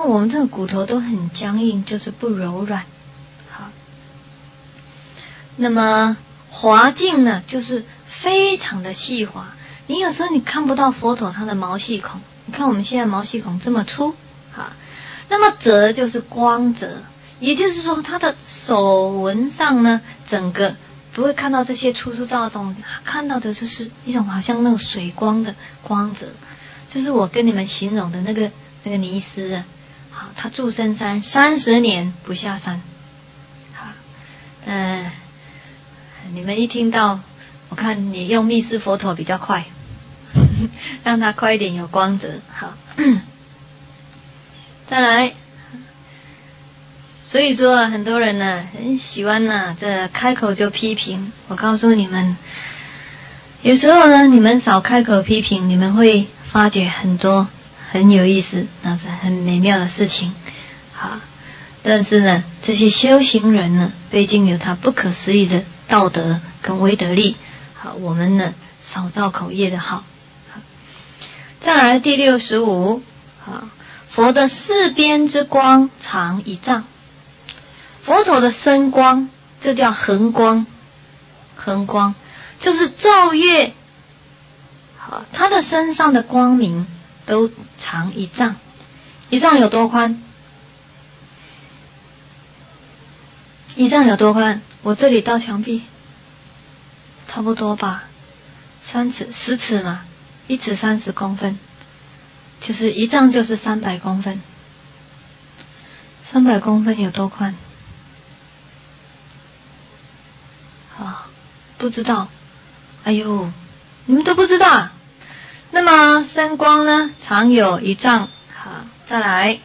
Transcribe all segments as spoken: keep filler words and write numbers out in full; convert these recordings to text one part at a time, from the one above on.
我们这个骨头都很僵硬，就是不柔软。好，那么滑净呢，就是非常的细滑。你有时候你看不到佛陀它的毛细孔，你看我们现在毛细孔这么粗，好，那么泽就是光泽，也就是说它的手纹上呢，整个不会看到这些粗粗糙糙，看到的就是一种好像那种水光的光泽，就是我跟你们形容的那个那个尼斯啊，好，他住深山三十年不下山，好，嗯、呃，你们一听到，我看你用密斯佛陀比较快，让它快一点有光泽，好，再来。所以说很多人呢很喜欢呢这开口就批评，我告诉你们，有时候呢你们少开口批评，你们会发觉很多很有意思，那是很美妙的事情。好，但是呢这些修行人呢毕竟有他不可思议的道德跟威德力，好，我们呢少造口业的好。好，再来第六十五，好，佛的四边之光长一丈。佛陀的身光，这叫恒光，恒光就是昼夜，好，他的身上的光明都长一丈。一丈有多宽？一丈有多宽？我这里到墙壁，差不多吧，三尺，十尺嘛，一尺三十公分，就是一丈就是三百公分。三百公分有多宽？啊，不知道。哎呦，你们都不知道。那么身光呢，长有一丈。好，再来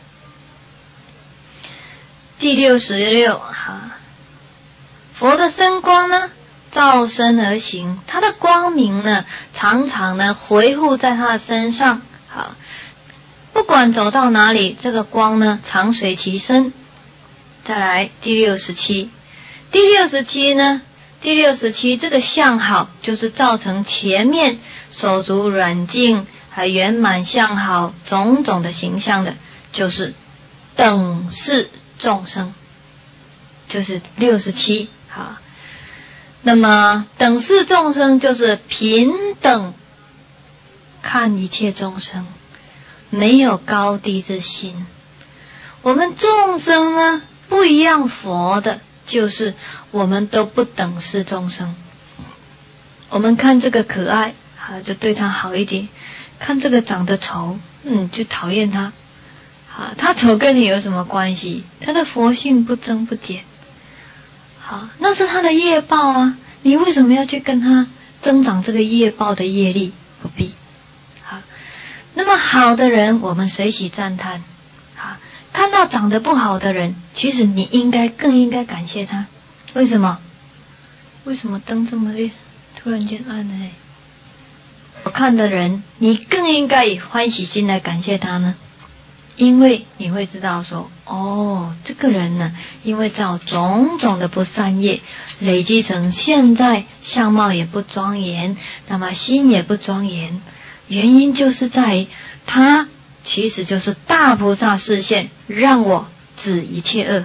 第六十六。好，佛的身光呢，照身而行，他的光明呢，常常呢回护在他的身上。好，不管走到哪里，这个光呢常随其身。再来第六十七。第六十七呢，第六十七这个相好，就是造成前面手足软净还圆满相好种种的形象的，就是等视众生，就是六十七。好，那么等视众生就是平等看一切众生，没有高低之心。我们众生呢不一样，佛的就是我们都不等视众生。我们看这个可爱，好，就对他好一点；看这个长得丑，嗯，就讨厌他。好，他丑跟你有什么关系？他的佛性不增不减。好，那是他的业报啊，你为什么要去跟他增长这个业报的业力？不必。好，那么好的人，我们随喜赞叹。好，看到长得不好的人，其实你应该更应该感谢他。为什么？为什么灯这么亮？突然间暗了欸。我看的人，你更应该以欢喜心来感谢他呢，因为你会知道说，哦，这个人呢，因为造种种的不善业，累积成现在相貌也不庄严，那么心也不庄严，原因就是在于他其实就是大菩萨示现，让我止一切恶。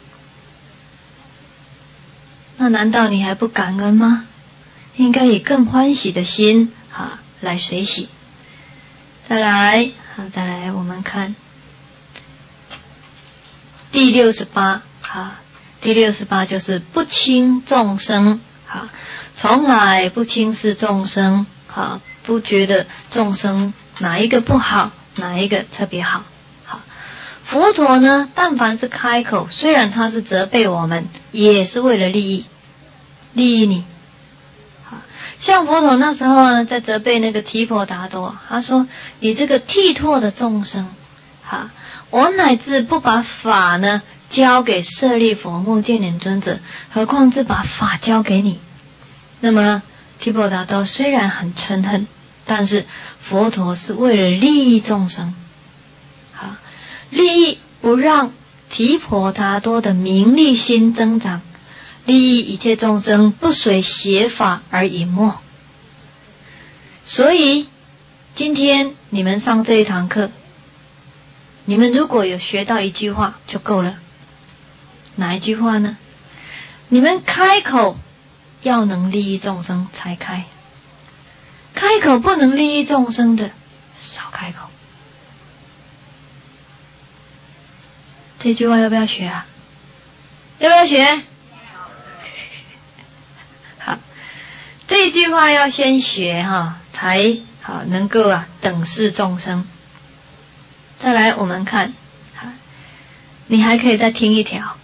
那难道你还不感恩吗？应该以更欢喜的心啊来随喜。再来，好，再来我们看第六十八。好，第六十八就是不轻众生。好，从来不轻视众生。好，不觉得众生哪一个不好，哪一个特别好。好，佛陀呢，但凡是开口，虽然他是责备我们，也是为了利益，利益你。好，像佛陀那时候呢，在责备那个提婆达多，他说：“你这个剃拓的众生，好，我乃至不把法呢交给舍利弗、目犍连尊者，何况是把法交给你？”那么提婆达多虽然很嗔恨，但是佛陀是为了利益众生，好，利益不让提婆达多的名利心增长，利益一切众生不随邪法而隐没。所以今天你们上这一堂课， 你们如果有学到一句话就够了。哪一句话呢？你们开口要能利益众生才开，开口不能利益众生的少开口。这句话要不要学啊？要不要学？好，这句话要先学哈，才好能够啊等视众生。再来我们看，你还可以再听一条，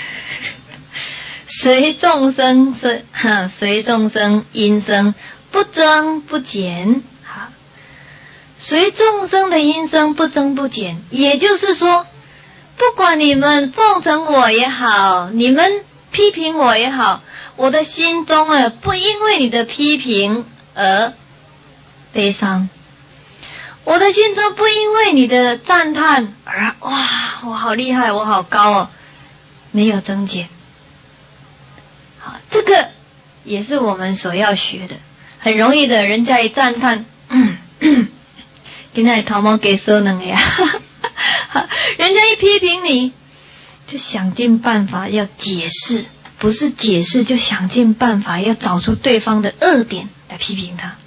随众生是哈，随众生音声不增不减。好，随众生的音声不增不减，也就是说，不管你们奉承我也好，你们批评我也好，我的心中啊不因为你的批评而悲伤，我的心中不因为你的赞叹而哇我好厉害，我好高哦，没有增减。好，这个也是我们所要学的。很容易的，人家一赞叹，嗯，今天头毛给说能呀，人家一批评你，就想尽办法要解释，不是解释就想尽办法要找出对方的恶点来批评他。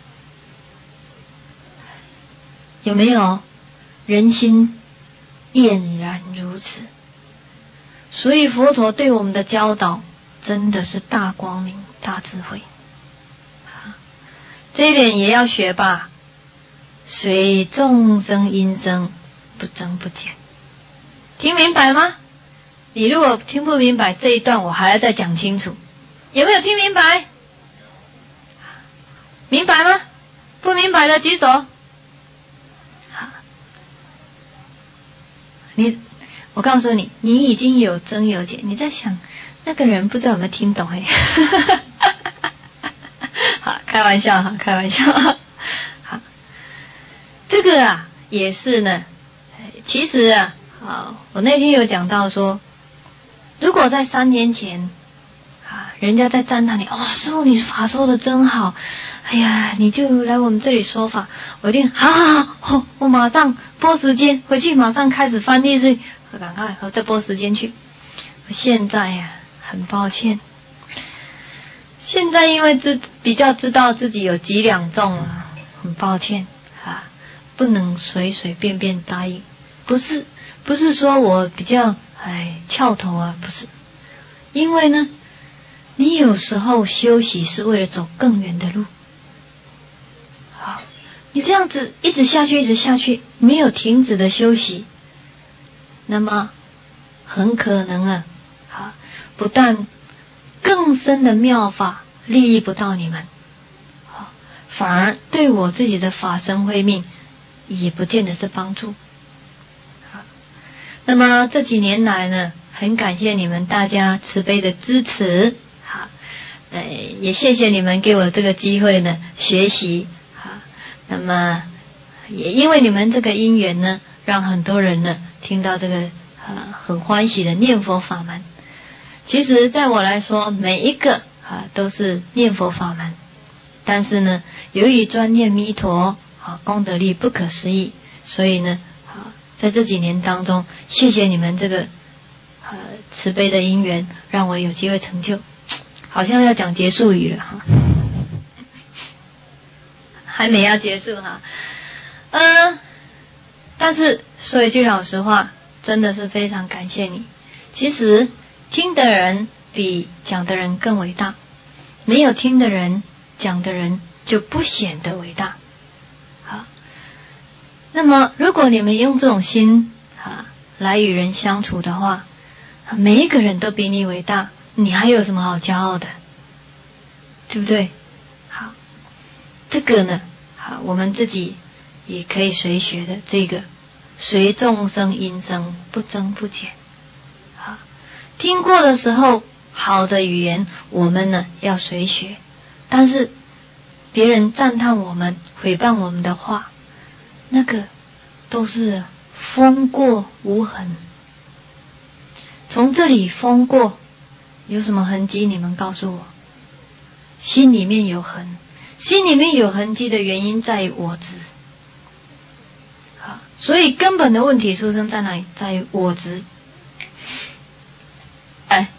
有没有？人心俨然如此。所以佛陀对我们的教导真的是大光明大智慧，这一点也要学吧。随众生音声不增不减，听明白吗？你如果听不明白这一段，我还要再讲清楚。有没有听明白？明白吗？不明白的举手。好，你，我告诉你，你已经有增有减。你在想那个人不知道有没有听懂？哎，好，开玩笑哈，开玩笑。好，这个啊也是呢。其实啊，好，我那天有讲到说，如果在三年前啊，人家在赞叹你，哦，师父你法说的真好，哎呀，你就来我们这里说法，我一定好好好，我我马上拨时间回去，马上开始翻历史，赶快我再拨时间去。现在呀、啊，很抱歉，现在因为知比较知道自己有几两重了，很抱歉啊，不能随随便便答应。不是不是说我比较哎翘头啊，不是，因为呢，你有时候休息是为了走更远的路。好，你这样子一直下去，一直下去，没有停止的休息，那么很可能啊，好，不但更深的妙法利益不到你们，好，反而对我自己的法身慧命也不见得是帮助。那么这几年来呢，很感谢你们大家慈悲的支持，好，呃，也谢谢你们给我这个机会呢学习，好，那么也因为你们这个因缘呢，让很多人呢听到这个呃很欢喜的念佛法门。其实在我来说，每一个啊都是念佛法门，但是呢，由于专念弥陀，啊功德力不可思议，所以呢。在这几年当中，谢谢你们这个呃慈悲的因缘，让我有机会成就。好像要讲结束语了哈，还没要结束哈。呃，但是说一句老实话，真的是非常感谢你。其实听的人比讲的人更伟大，没有听的人，讲的人就不显得伟大。好。那么如果你们用这种心啊来与人相处的话，每一个人都比你伟大，你还有什么好骄傲的？对不对？好，这个呢，好，我们自己也可以随学的，这个随众生音声不增不减。好，听过的时候，好的语言我们呢要随学，但是别人赞叹我们、诽谤我们的话，那个都是风过无痕。从这里风过有什么痕迹？你们告诉我。心里面有痕，心里面有痕迹的原因在于我执。好， 所以根本的问题出生在哪里？在于我执。哎，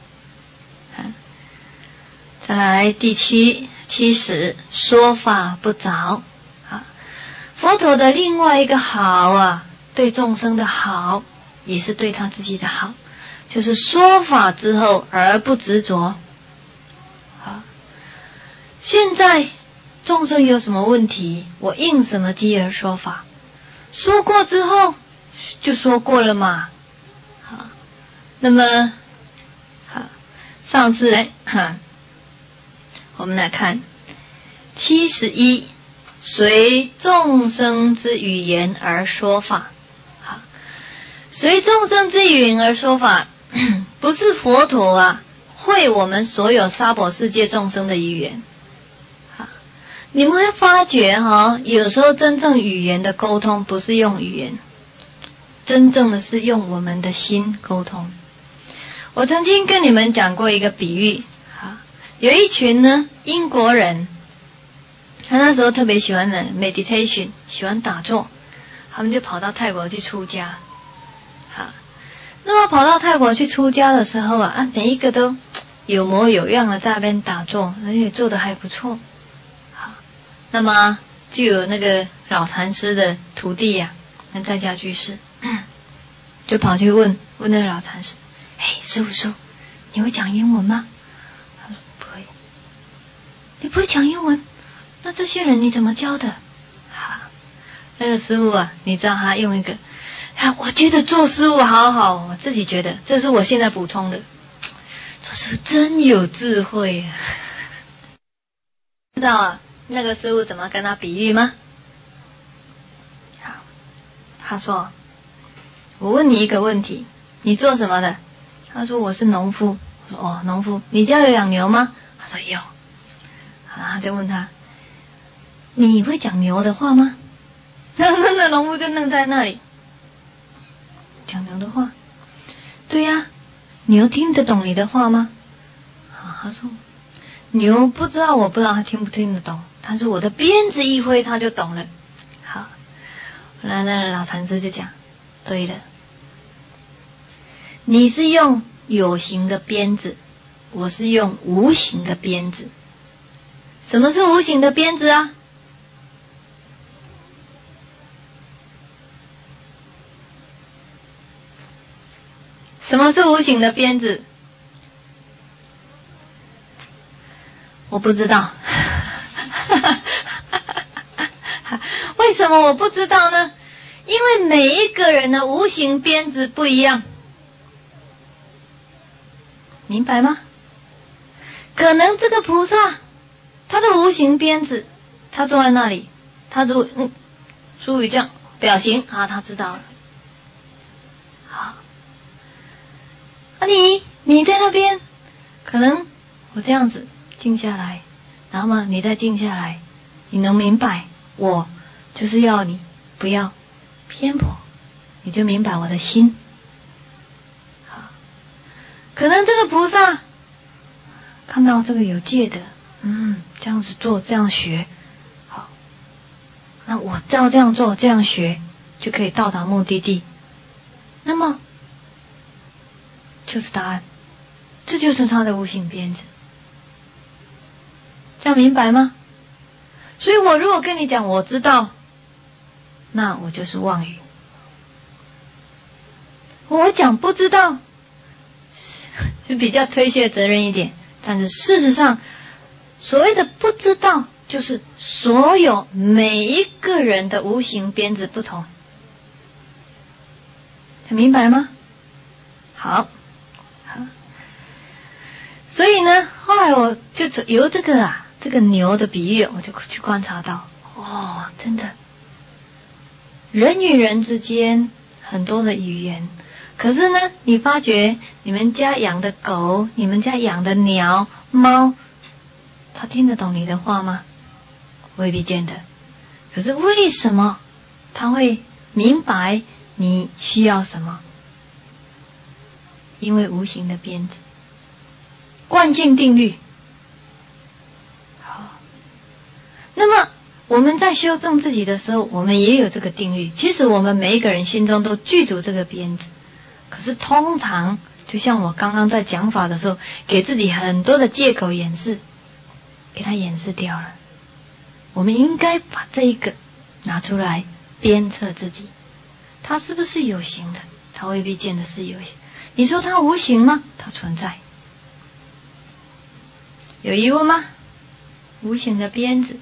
再来第七七十，说法不着。啊，佛陀的另外一个好啊，对众生的好，也是对他自己的好，就是说法之后而不执着。好，现在众生有什么问题，我应什么机而说法，说过之后就说过了嘛。好，那么好，上次来哈，我们来看七十一，随众生之语言而说法。好，随众生之语言而说法，不是佛陀啊会我们所有娑婆世界众生的语言。你们会发觉哈，有时候真正语言的沟通不是用语言，真正的是用我们的心沟通。我曾经跟你们讲过一个比喻，有一群呢英国人，他那时候特别喜欢的 meditation， 喜欢打坐，他们就跑到泰国去出家。好，那么跑到泰国去出家的时候啊，啊每一个都有模有样的在那边打坐，而且做得还不错。那么就有那个老禅师的徒弟呀、啊，那在家居士，就跑去问问那个老禅师：“哎，师父师父，你会讲英文吗？”他说：“不会。”“你不会讲英文？那这些人你怎么教的？”啊，那个师父啊，你知道他用一个，啊，我觉得做师父好好，我自己觉得，这是我现在补充的，做师父真有智慧啊，知道啊。那个师父怎么跟他比喻吗？好，他说：“我问你一个问题，你做什么的？”他说：“我是农夫。”我说：“哦，农夫，你家有养牛吗？”他说：“有。”好，他就问他：“你会讲牛的话吗？”那那农夫就愣在那里，讲牛的话？对呀、啊，牛听得懂你的话吗？好，他说：“牛不知道，我不知道他听不听得懂。”但是我的鞭子一挥，他就懂了。好，后来那老禅师就讲：“对了，你是用有形的鞭子，我是用无形的鞭子。什么是无形的鞭子啊？什么是无形的鞭子？我不知道。”为什么我不知道呢？因为每一个人的无形鞭子不一样，明白吗？可能这个菩萨他的无形鞭子，他坐在那里，他如嗯，注意这样表情啊，他知道了。好，啊你你在那边，可能我这样子静下来，然后嘛你再静下来，你能明白我就是要你不要偏颇，你就明白我的心。好，可能这个菩萨看到这个有戒的，嗯，这样子做，这样学，好，那我照这样做，这样学，就可以到达目的地。那么就是答案，这就是他的无形鞭子，这样明白吗？所以我如果跟你讲我知道，那我就是妄语。我讲不知道，就比较推卸责任一点。但是事实上，所谓的不知道，就是所有每一个人的无形鞭子不同。很明白吗？好，好。所以呢，后来我就由这个啊。这个牛的比喻，我就去观察到，哦，真的，人与人之间很多的语言，可是呢，你发觉你们家养的狗，你们家养的鸟、猫，它听得懂你的话吗？未必见得。可是为什么它会明白你需要什么？因为无形的鞭子，惯性定律。那么我们在修正自己的时候，我们也有这个定律。其实我们每一个人心中都具足这个鞭子，可是通常就像我刚刚在讲法的时候，给自己很多的借口掩饰，给它掩饰掉了。我们应该把这一个拿出来鞭策自己，它是不是有形的？它未必见得是有形。你说它无形吗？它存在。有疑问吗？无形的鞭子。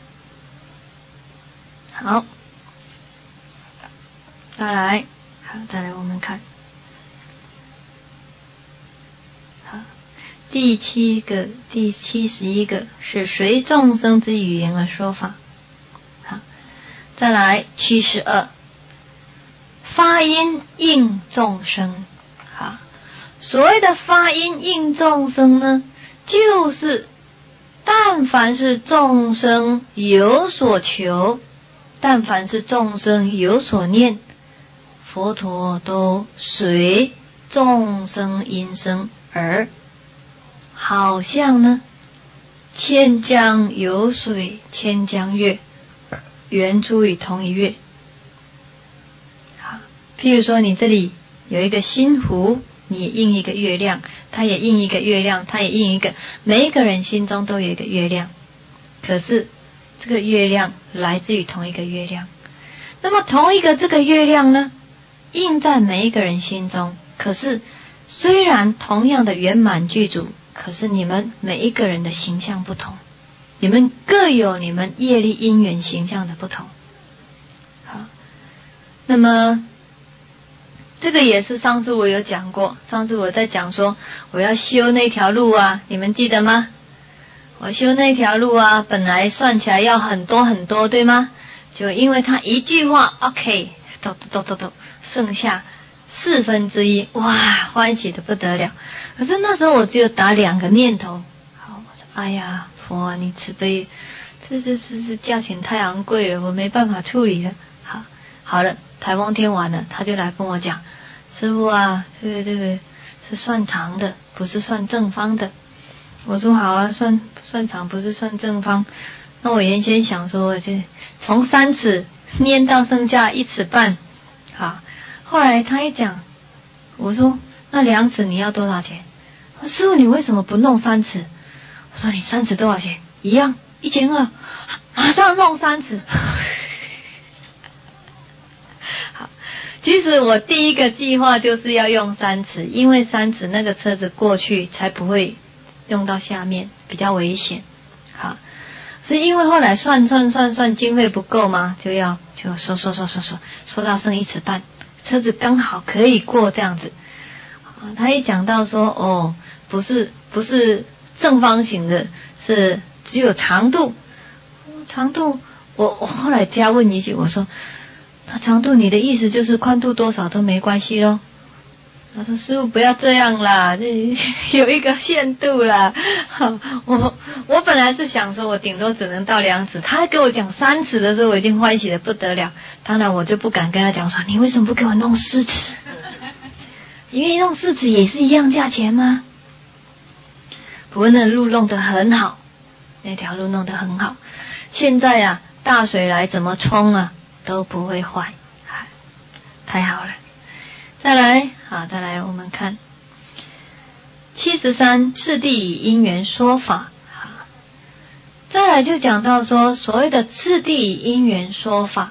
好，再来，好，再来我们看，好，第七个，第七十一个是随众生之语言而说法。好，再来七十二，发音应众生。好，所谓的发音应众生呢，就是但凡是众生有所求，但凡是众生有所念，佛陀都随众生音声而好像呢千江有水千江月，圆出于同一月。好，譬如说你这里有一个心湖，你也印一个月亮，他也印一个月亮，他也印一个，每一个人心中都有一个月亮，可是这个月亮来自于同一个月亮。那么同一个这个月亮呢，印在每一个人心中，可是虽然同样的圆满具足，可是你们每一个人的形象不同，你们各有你们业力因缘形象的不同。好，那么这个也是上次我有讲过，上次我在讲说我要修那条路啊，你们记得吗？我修那条路啊，本来算起来要很多很多，对吗？就因为他一句话 OK， 都都都都剩下四分之一，哇，欢喜的不得了。可是那时候我只有打两个念头，好，我说哎呀，佛啊，你慈悲，这这这这价钱太昂贵了，我没办法处理了。好，好了，台风天完了，他就来跟我讲，师父啊，这个这个是算长的，不是算正方的。我说好啊，算算长不是算正方。那我原先想说，我这从三尺念到剩下一尺半，好。后来他一讲，我说那两尺你要多少钱？我说师父你为什么不弄三尺？我说你三尺多少钱？一样一千二，马上弄三尺。好，其实我第一个计划就是要用三尺，因为三尺那个车子过去才不会用到下面，比较危险。好，是因为后来算算算算经费不够嘛，就要就收收收收收收到剩一尺半，车子刚好可以过这样子。他一讲到说哦，不是不是正方形的，是只有长度。长度，我我后来加问一句，我说那长度你的意思就是宽度多少都没关系咯？他说师父不要这样啦，这有一个限度啦。我我本来是想说我顶多只能到两尺，他给我讲三尺的时候，我已经欢喜的不得了。当然我就不敢跟他讲说你为什么不给我弄四尺，因为弄四尺也是一样价钱吗？不过那路弄得很好，那条路弄得很好，现在啊大水来怎么冲啊都不会坏，太好了。再来，好，再来我们看七十三次第以因缘说法。好，再来就讲到说所谓的次第以因缘说法，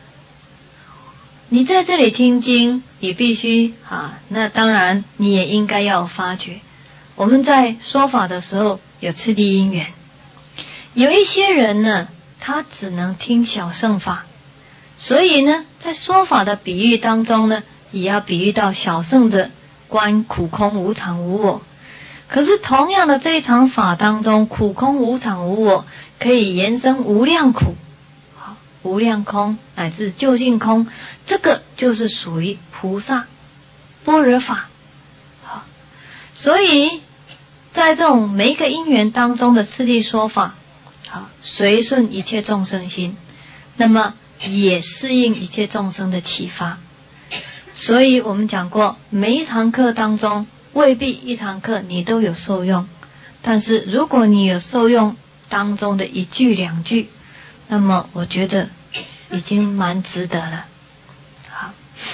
你在这里听经，你必须啊，那当然你也应该要发觉，我们在说法的时候有次第因缘。有一些人呢，他只能听小乘法，所以呢，在说法的比喻当中呢，也要比喻到小乘的观苦空无常无我。可是同样的这一场法当中，苦空无常无我可以延伸无量苦，无量空乃至究竟空，这个就是属于菩萨般若法。好，所以在这种每一个因缘当中的次第说法，好，随顺一切众生心，那么也适应一切众生的启发。所以我们讲过，每一堂课当中未必一堂课你都有受用，但是如果你有受用当中的一句两句， 那么我觉得已经蛮值得了。好，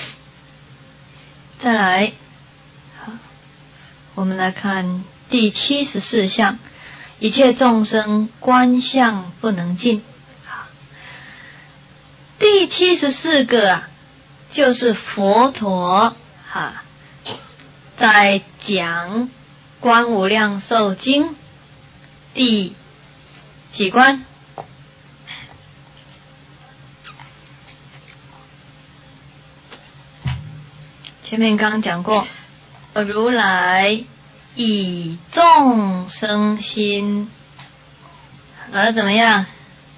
再来，好，我们来看第七十四项，一切众生观相不能尽。好，第七十四个啊，就是佛陀哈在讲观无量寿经第几关？前面刚刚讲过，如来以众生心而怎么样？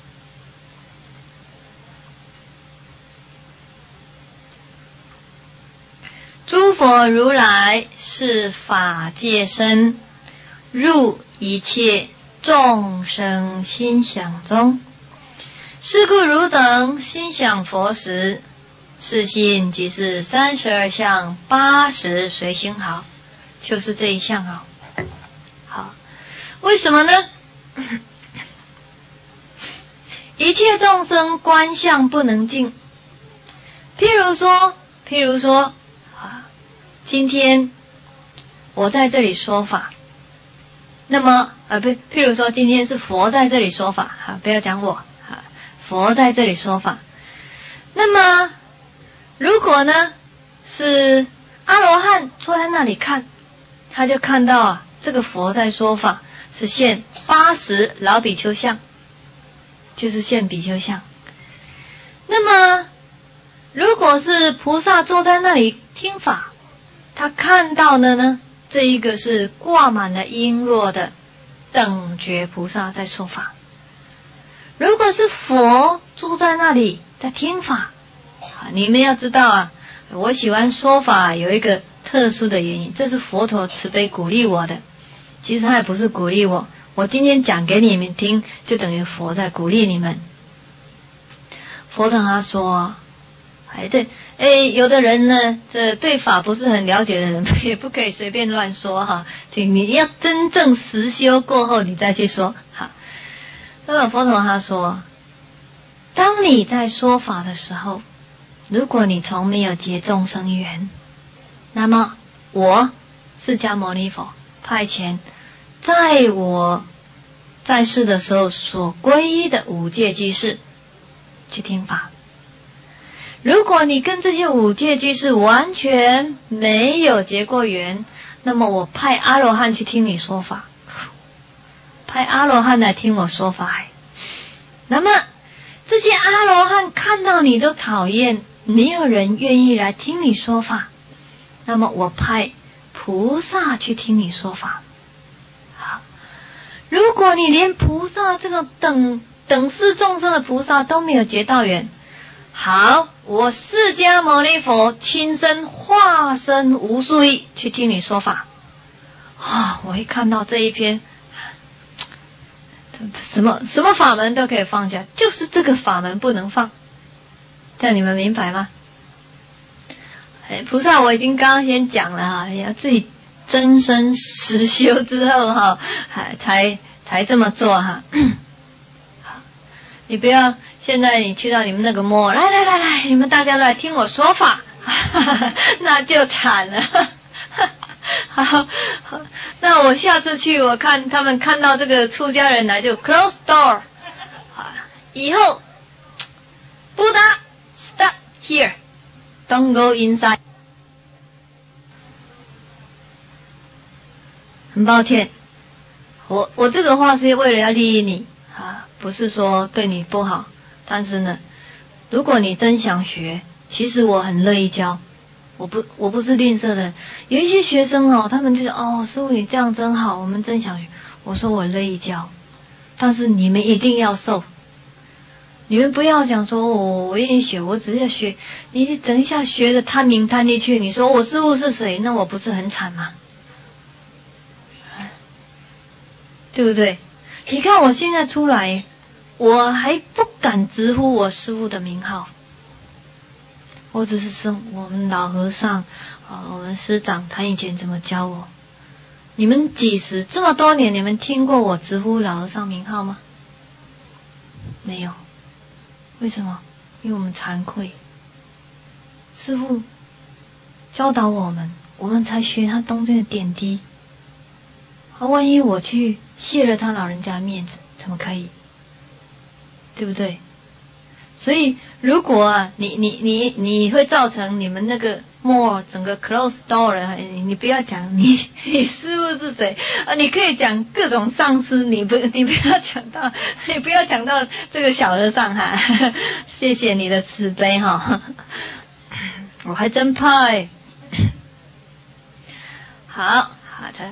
诸佛如来是法界身，入一切众生心想中。是故汝等心想佛时，是心即是三十二相八十随心好，就是这一项好。好，为什么呢？一切众生观相不能尽。譬如说，譬如说，啊，今天我在这里说法，那么啊，不，譬如说今天是佛在这里说法，哈，不要讲我，哈，佛在这里说法。那么如果呢是阿罗汉坐在那里看，他就看到啊，这个佛在说法是现八十老比丘相，就是现比丘相。那么如果是菩萨坐在那里听法，他看到的呢，这一个是挂满了璎珞的等觉菩萨在说法。如果是佛坐在那里在听法，你们要知道啊，我喜欢说法有一个特殊的原因，这是佛陀慈悲鼓励我的。其实他也不是鼓励我，我今天讲给你们听，就等于佛在鼓励你们。佛陀他说，哎，对，哎，有的人呢，这对法不是很了解的人，也不可以随便乱说哈，请你要真正实修过后，你再去说。好，那么佛陀他说，当你在说法的时候，如果你从没有结众生缘，那么我释迦牟尼佛派遣在我在世的时候所皈依的五戒居士去听法。如果你跟这些五戒居士完全没有结过缘，那么我派阿罗汉去听你说法，派阿罗汉来听我说法。那么这些阿罗汉看到你都讨厌，没有人愿意来听你说法，那么我派菩萨去听你说法。好，如果你连菩萨这个等等世众生的菩萨都没有结到缘，好，我释迦牟尼佛亲身化身无数亿去听你说法。啊，我一看到这一篇，什么什么法门都可以放下，就是这个法门不能放。这样你们明白吗？哎，菩萨我已经刚刚先讲了哈，要自己真身实修之后哈，才才这么做哈。好，你不要现在你去到你们那个摩，来来来来，你们大家来听我说法，那就惨了。好，好，那我下次去，我看他们看到这个出家人来就 close door， 好，以后Buddha stop here, don't go inside。很抱歉，我我这个话是为了要利益你啊，不是说对你不好。但是呢，如果你真想学，其实我很乐意教。我不我不是吝啬的人，有一些学生哦，他们就说哦，师父你这样真好，我们真想学。我说我乐意教，但是你们一定要受。你们不要讲说我我愿意学，我只是要学。你等一下学的贪名贪利去，你说我师父是谁？那我不是很惨吗？对不对？你看我现在出来，我还不敢直呼我师父的名号。我只是说我们老和尚啊，我们师长他以前怎么教我。你们几时这么多年，你们听过我直呼老和尚名号吗？没有。 为什么？因为我们惭愧，师父教导我们，我们才学他中间的点滴。啊，万一我去泄了他老人家面子，怎么可以？对不对？所以如果啊，你你你你会造成你们那个 more 整个 close door 了，你你不要讲你你师父是谁啊，你可以讲各种上司，你不你不要讲到你不要讲到这个小和尚哈，谢谢你的慈悲哈，我还真怕哎。好好的，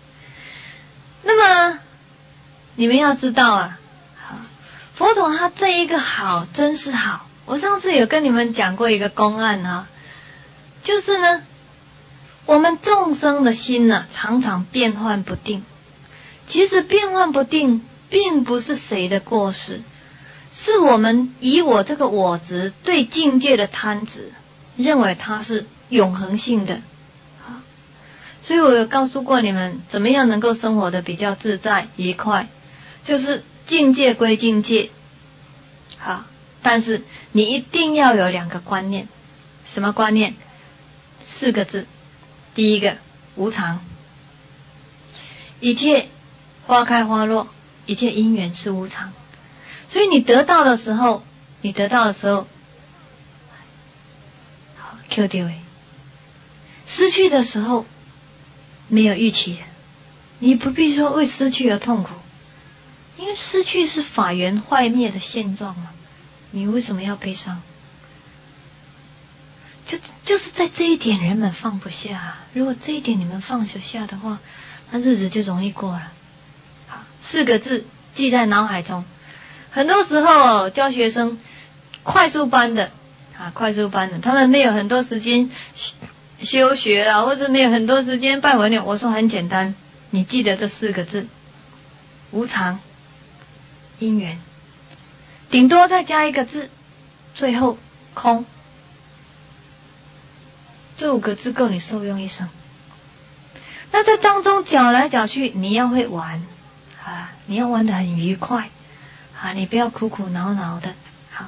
那么你们要知道啊。佛陀他这一个好真是好，我上次有跟你们讲过一个公案啊，就是呢，我们众生的心呢、啊、常常变幻不定。其实变幻不定并不是谁的过失，是我们以我这个我执对境界的贪执，认为它是永恒性的。所以我有告诉过你们，怎么样能够生活的比较自在愉快，就是境界归境界，好，但是你一定要有两个观念。什么观念？四个字。第一个，无常。一切花开花落，一切因缘是无常。所以你得到的时候，你得到的时候，好 ，Q 掉诶。失去的时候，没有预期的，你不必说为失去而痛苦。因为失去是法缘坏灭的现状嘛，你为什么要悲伤？就就是在这一点人们放不下。如果这一点你们放得下的话，那日子就容易过了。好，四个字记在脑海中。很多时候教学生快速班的啊，快速班的，他们没有很多时间修学啦，或者没有很多时间拜佛念。我说很简单，你记得这四个字：无常。因缘，顶多再加一个字，最后空，这五个字够你受用一生。那在当中搅来搅去，你要会玩啊，你要玩得很愉快啊，你不要苦苦恼恼的。好，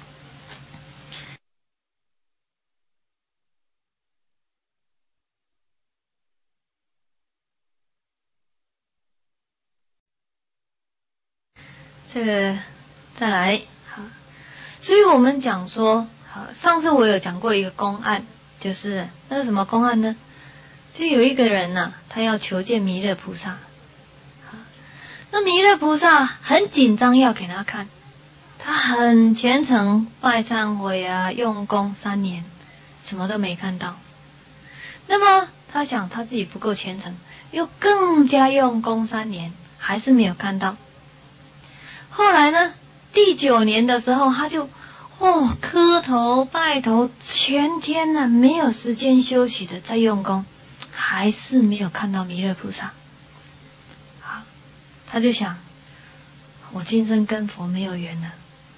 这个再来好，所以我们讲说，好，上次我有讲过一个公案，就是那是什么公案呢？就有一个人呢、啊，他要求见弥勒菩萨，好，那弥勒菩萨很紧张要给他看，他很虔诚拜忏悔啊，用功三年，什么都没看到。那么他想他自己不够虔诚，又更加用功三年，还是没有看到。后来呢，第九年的时候，他就哦磕头拜头，全天呢没有时间休息的在用功，还是没有看到弥勒菩萨。好，他就想，我今生跟佛没有缘了，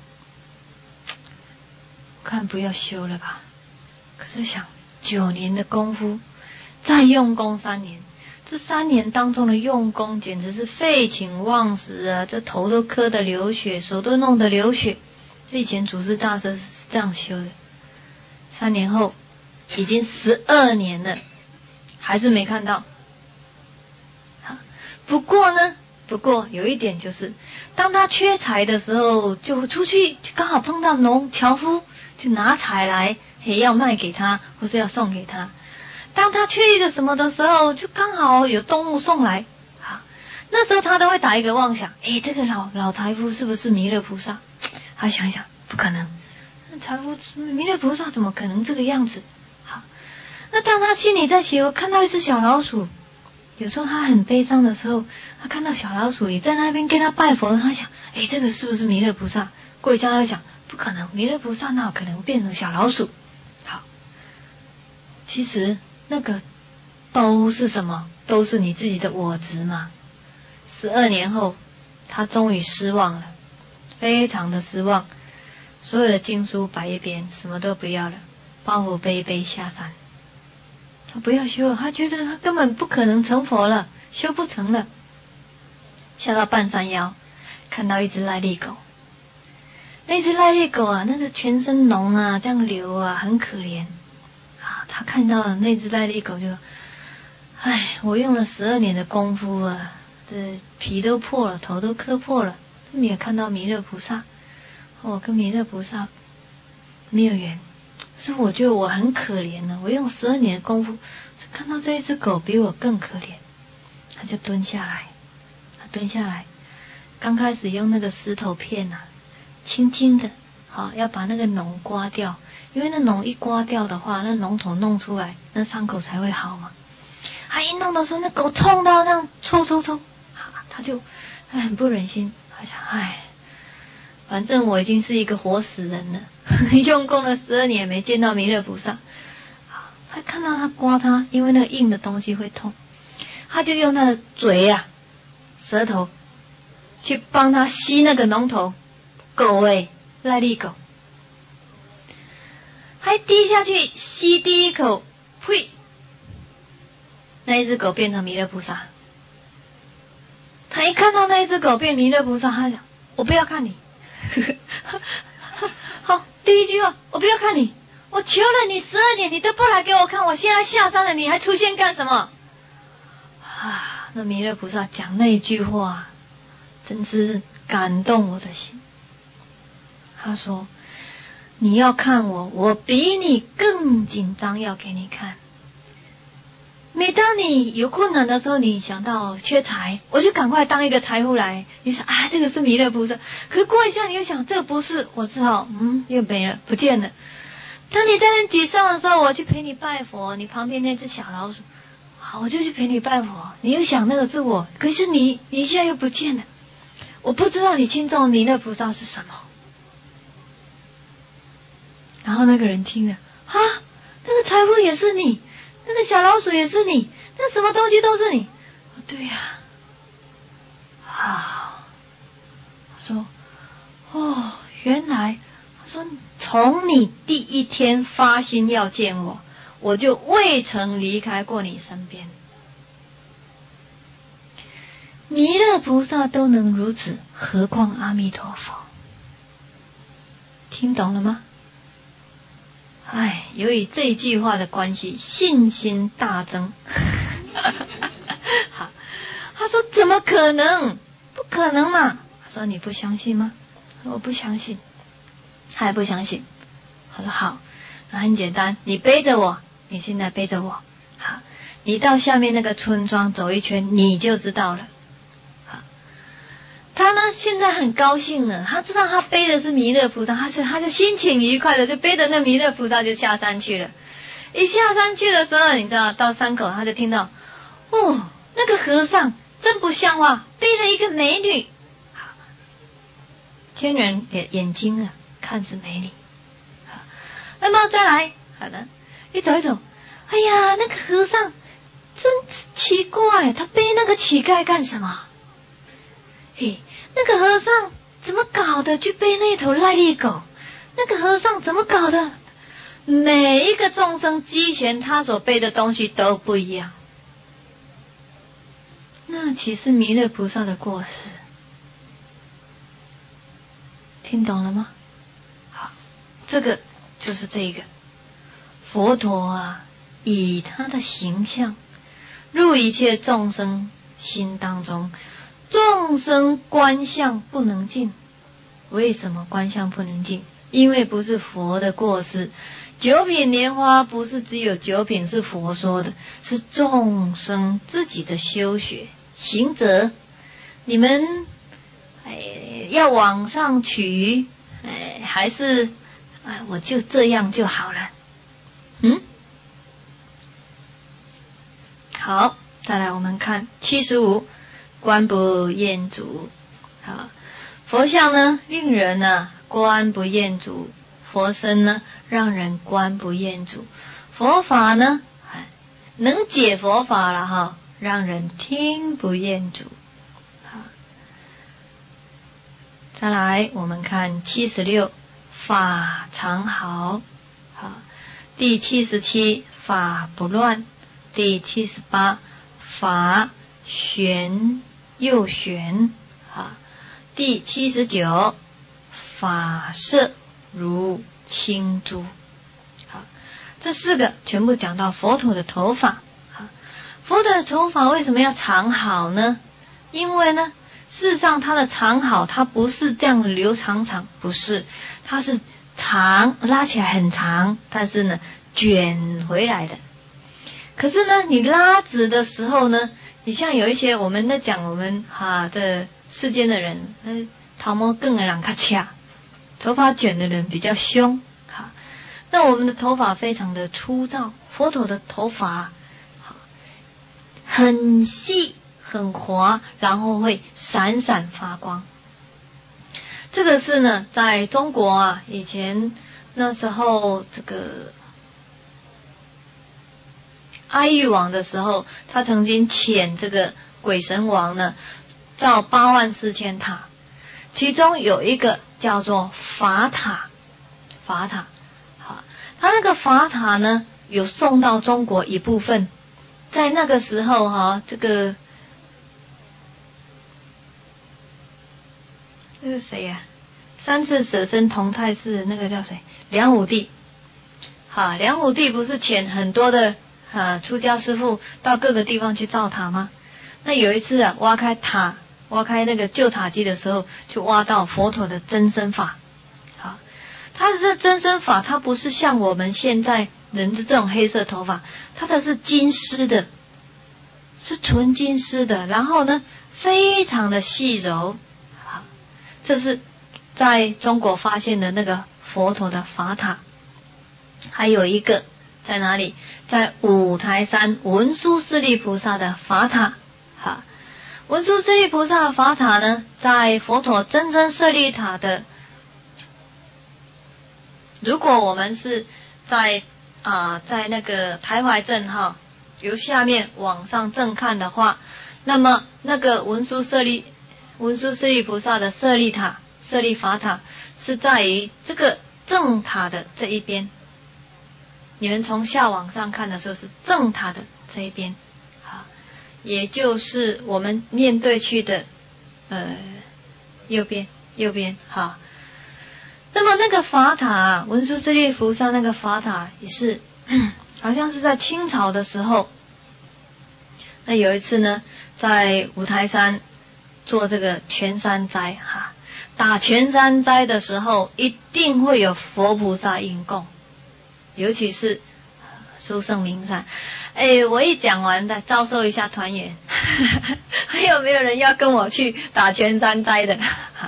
我看不要修了吧。可是想九年的功夫，再用功三年。这三年当中的用功简直是废寝忘食啊！这头都磕得流血，手都弄得流血。这以前祖师大师是这样修的。三年后，已经十二年了，还是没看到。好，不过呢，不过有一点就是，当他缺柴的时候，就出去，就刚好碰到农樵夫，就拿柴来，也要卖给他，或是要送给他。当他缺一个什么的时候，就刚好有动物送来，好，那时候他都会打一个妄想，诶，这个老老财夫是不是弥勒菩萨？他想一想，不可能，财夫弥勒菩萨怎么可能这个样子？好，那当他心里在祈求，看到一只小老鼠，有时候他很悲伤的时候，他看到小老鼠也在那边跟他拜佛，他想，诶，这个是不是弥勒菩萨？过一下他就想，不可能，弥勒菩萨哪有可能变成小老鼠？好，其实那个都是什么？都是你自己的我执嘛。十二年后，他终于失望了，非常的失望，所有的经书摆一边，什么都不要了，包袱背一背下山。他不要修，他觉得他根本不可能成佛了，修不成了。下到半山腰，看到一只癩痢狗， 那只赖痢狗啊，那个全身脓啊，这样流啊，很可怜啊。他看到了那只赖痢狗就，唉，我用了十二年的功夫啊，这皮都破了，头都磕破了，你也看到弥勒菩萨，我跟弥勒菩萨没有缘，所以我觉得我很可怜呢。我用十二年的功夫，看到这一只狗比我更可怜，他就蹲下来，他蹲下来，刚开始用那个石头片啊。轻轻的，好，要把那个脓刮掉，因为那脓一刮掉的话，那脓头弄出来，那伤口才会好嘛。他一弄的时候，那狗痛到那样抽抽抽，他就他很不忍心，他想，唉，反正我已经是一个活死人了，用功了十二年没见到弥勒菩萨，他看到他刮他，因为那个硬的东西会痛，他就用他的嘴啊、舌头去帮他吸那个脓头。狗诶，赖痢狗，还滴下去吸第一口，呸！那一只狗变成弥勒菩萨。他一看到那一只狗变弥勒菩萨，他想：我不要看你。好，第一句话，我不要看你，我求了你十二年，你都不来给我看，我现在下山了，你还出现干什么？啊，那弥勒菩萨讲那一句话，真是感动我的心。他说：你要看我，我比你更紧张，要给你看。每当你有困难的时候，你想到缺财，我就赶快当一个财富来。你想啊，这个是弥勒菩萨。可是过一下，你又想这个不是，我知道，嗯，又没了，不见了。当你在很沮丧的时候，我去陪你拜佛，你旁边那只小老鼠，好，我就去陪你拜佛。你又想那个是我，可是你你一下又不见了。我不知道你心中的弥勒菩萨是什么。然后那个人听了，啊，那个财富也是你，那个小老鼠也是你，那什么东西都是你。哦，对呀，啊，他说，哦，原来，他说从你第一天发心要见我，我就未曾离开过你身边。弥勒菩萨都能如此，何况阿弥陀佛？听懂了吗？唉，由于这句话的关系，信心大增。好，他说怎么可能？不可能嘛！他说你不相信吗？我不相信，还不相信。他说好，那很简单，你背着我，你现在背着我，好，你到下面那个村庄走一圈，你就知道了。他呢，现在很高兴了，他知道他背的是弥勒菩萨，他是他就心情愉快的，就背着那弥勒菩萨就下山去了。一下山去的时候，你知道到山口，他就听到，哦，那个和尚真不像话，背了一个美女。天人眼眼睛啊，看是美女。那么再来，好的，一走一走，哎呀，那个和尚真奇怪，他背那个乞丐干什么？嘿，那个和尚怎么搞的去背那头赖痢狗？那个和尚怎么搞的？每一个众生机前他所背的东西都不一样。那岂是弥勒菩萨的过失？听懂了吗？好，这个就是这个佛陀啊，以他的形象入一切众生心当中。众生观相不能尽，为什么观相不能尽？因为不是佛的过失。九品莲花不是只有九品是佛说的，是众生自己的修学行者。你们哎要往上取，哎还是哎我就这样就好了。嗯，好，再来我们看七十五。观不厌足，好，佛像呢令人呢观不厌足，佛身呢让人观不厌足，佛法呢能解佛法了哈，让人听不厌足。好，再来我们看七十六，法常好，好，第七十七法不乱，第七十八法玄又玄，啊，第七十九发色如青珠。好，这四个全部讲到佛陀的头发。好，佛陀的头发为什么要长好呢？因为呢，事实上它的长好，它不是这样留长长，不是，它是长，拉起来很长，但是呢卷回来的。可是呢，你拉直的时候呢，你像有一些我们在讲我们哈的世间的人，呃，头毛更的人较恰，头发卷的人比较凶。好，那我们的头发非常的粗糙，佛陀的头发好很细很滑，然后会闪闪发光。这个是呢，在中国啊，以前那时候这个阿育王的时候，他曾经遣这个鬼神王呢造八万四千塔，其中有一个叫做法塔。法塔，好，他那个法塔呢有送到中国一部分，在那个时候哈、啊，这个这是谁呀、啊？三次舍身同泰寺那个叫谁？梁武帝。好，梁武帝不是遣很多的啊出家师父到各个地方去造塔吗？那有一次啊，挖开塔，挖开那个旧塔基的时候，就挖到佛陀的真身法。好，他的这真身法，它不是像我们现在人的这种黑色头发，它的是金丝的，是纯金丝的，然后呢，非常的细柔。好，这是在中国发现的那个佛陀的法塔。还有一个在哪里？在五台山文殊师利菩萨的法塔。好，文殊师利菩萨的法塔呢，在佛陀真身舍利塔的，如果我们是在啊、呃、在那个台怀镇哈，由下面往上正看的话，那么那个文殊舍利文殊师利菩萨的舍利塔舍利法塔是在于这个正塔的这一边。你们从下往上看的时候是正塔的这一边，好，也就是我们面对去的呃右边右边好。那么那个法塔啊，文殊师利菩萨那个法塔也是好像是在清朝的时候，那有一次呢，在五台山做这个全山斋哈，打全山斋的时候一定会有佛菩萨应供，尤其是殊胜名山。哎，我一讲完的，招收一下团员，还有没有人要跟我去打全山斋的？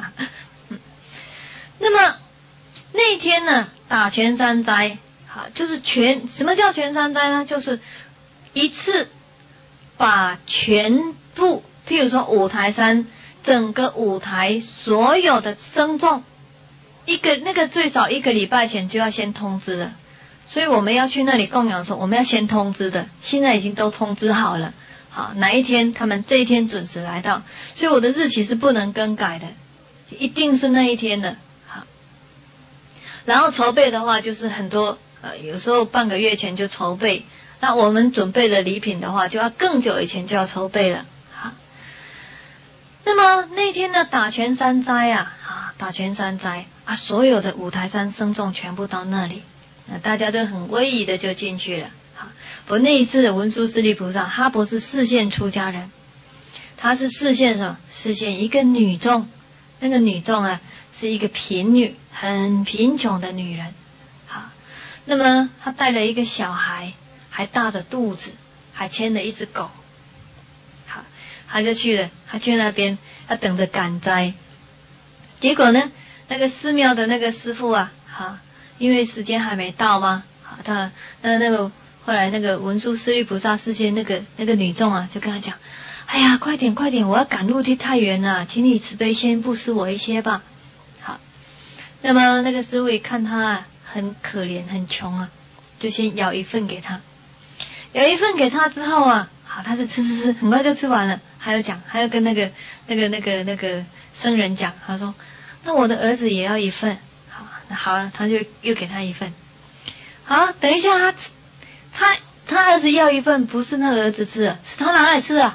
那么那天呢，打全山斋，好，就是全什么叫全山斋呢？就是一次把全部，譬如说五台山整个五台所有的僧众，一个那个最少一个礼拜前就要先通知了。所以我们要去那里供养的时候，我们要先通知的，现在已经都通知好了。好，哪一天他们这一天准时来到，所以我的日期是不能更改的，一定是那一天的。好，然后筹备的话，就是很多呃，有时候半个月前就筹备。那我们准备的礼品的话，就要更久以前就要筹备了。好，那么那天的打全山斋啊，啊，打全山斋啊，所有的五台山僧众全部到那里。大家都很威仪的就进去了。好，不过那一次的文殊师利菩萨，他不是示现出家人，他是示现什么？示现一个女众。那个女众啊，是一个贫女，很贫穷的女人。好，那么他带了一个小孩，还大着肚子，还牵了一只狗。好，他就去了，他去那边，他等着赶斋。结果呢，那个寺庙的那个师父啊，好。因为时间还没到嘛，好，他那那个后来那个文殊师利菩萨示现那个那个女众啊，就跟他讲，哎呀，快点快点，我要赶路去太原了，请你慈悲先布施我一些吧。好，那么那个师父一看他啊很可怜很穷啊，就先舀一份给他，舀一份给他之后啊，好，他就吃吃吃，很快就吃完了，还要讲，还要跟那个那个那个那个僧人讲，他说，那我的儿子也要一份。好，他就又给他一份。好，等一下他他他儿子要一份，不是那个儿子吃的，是他拿来吃的。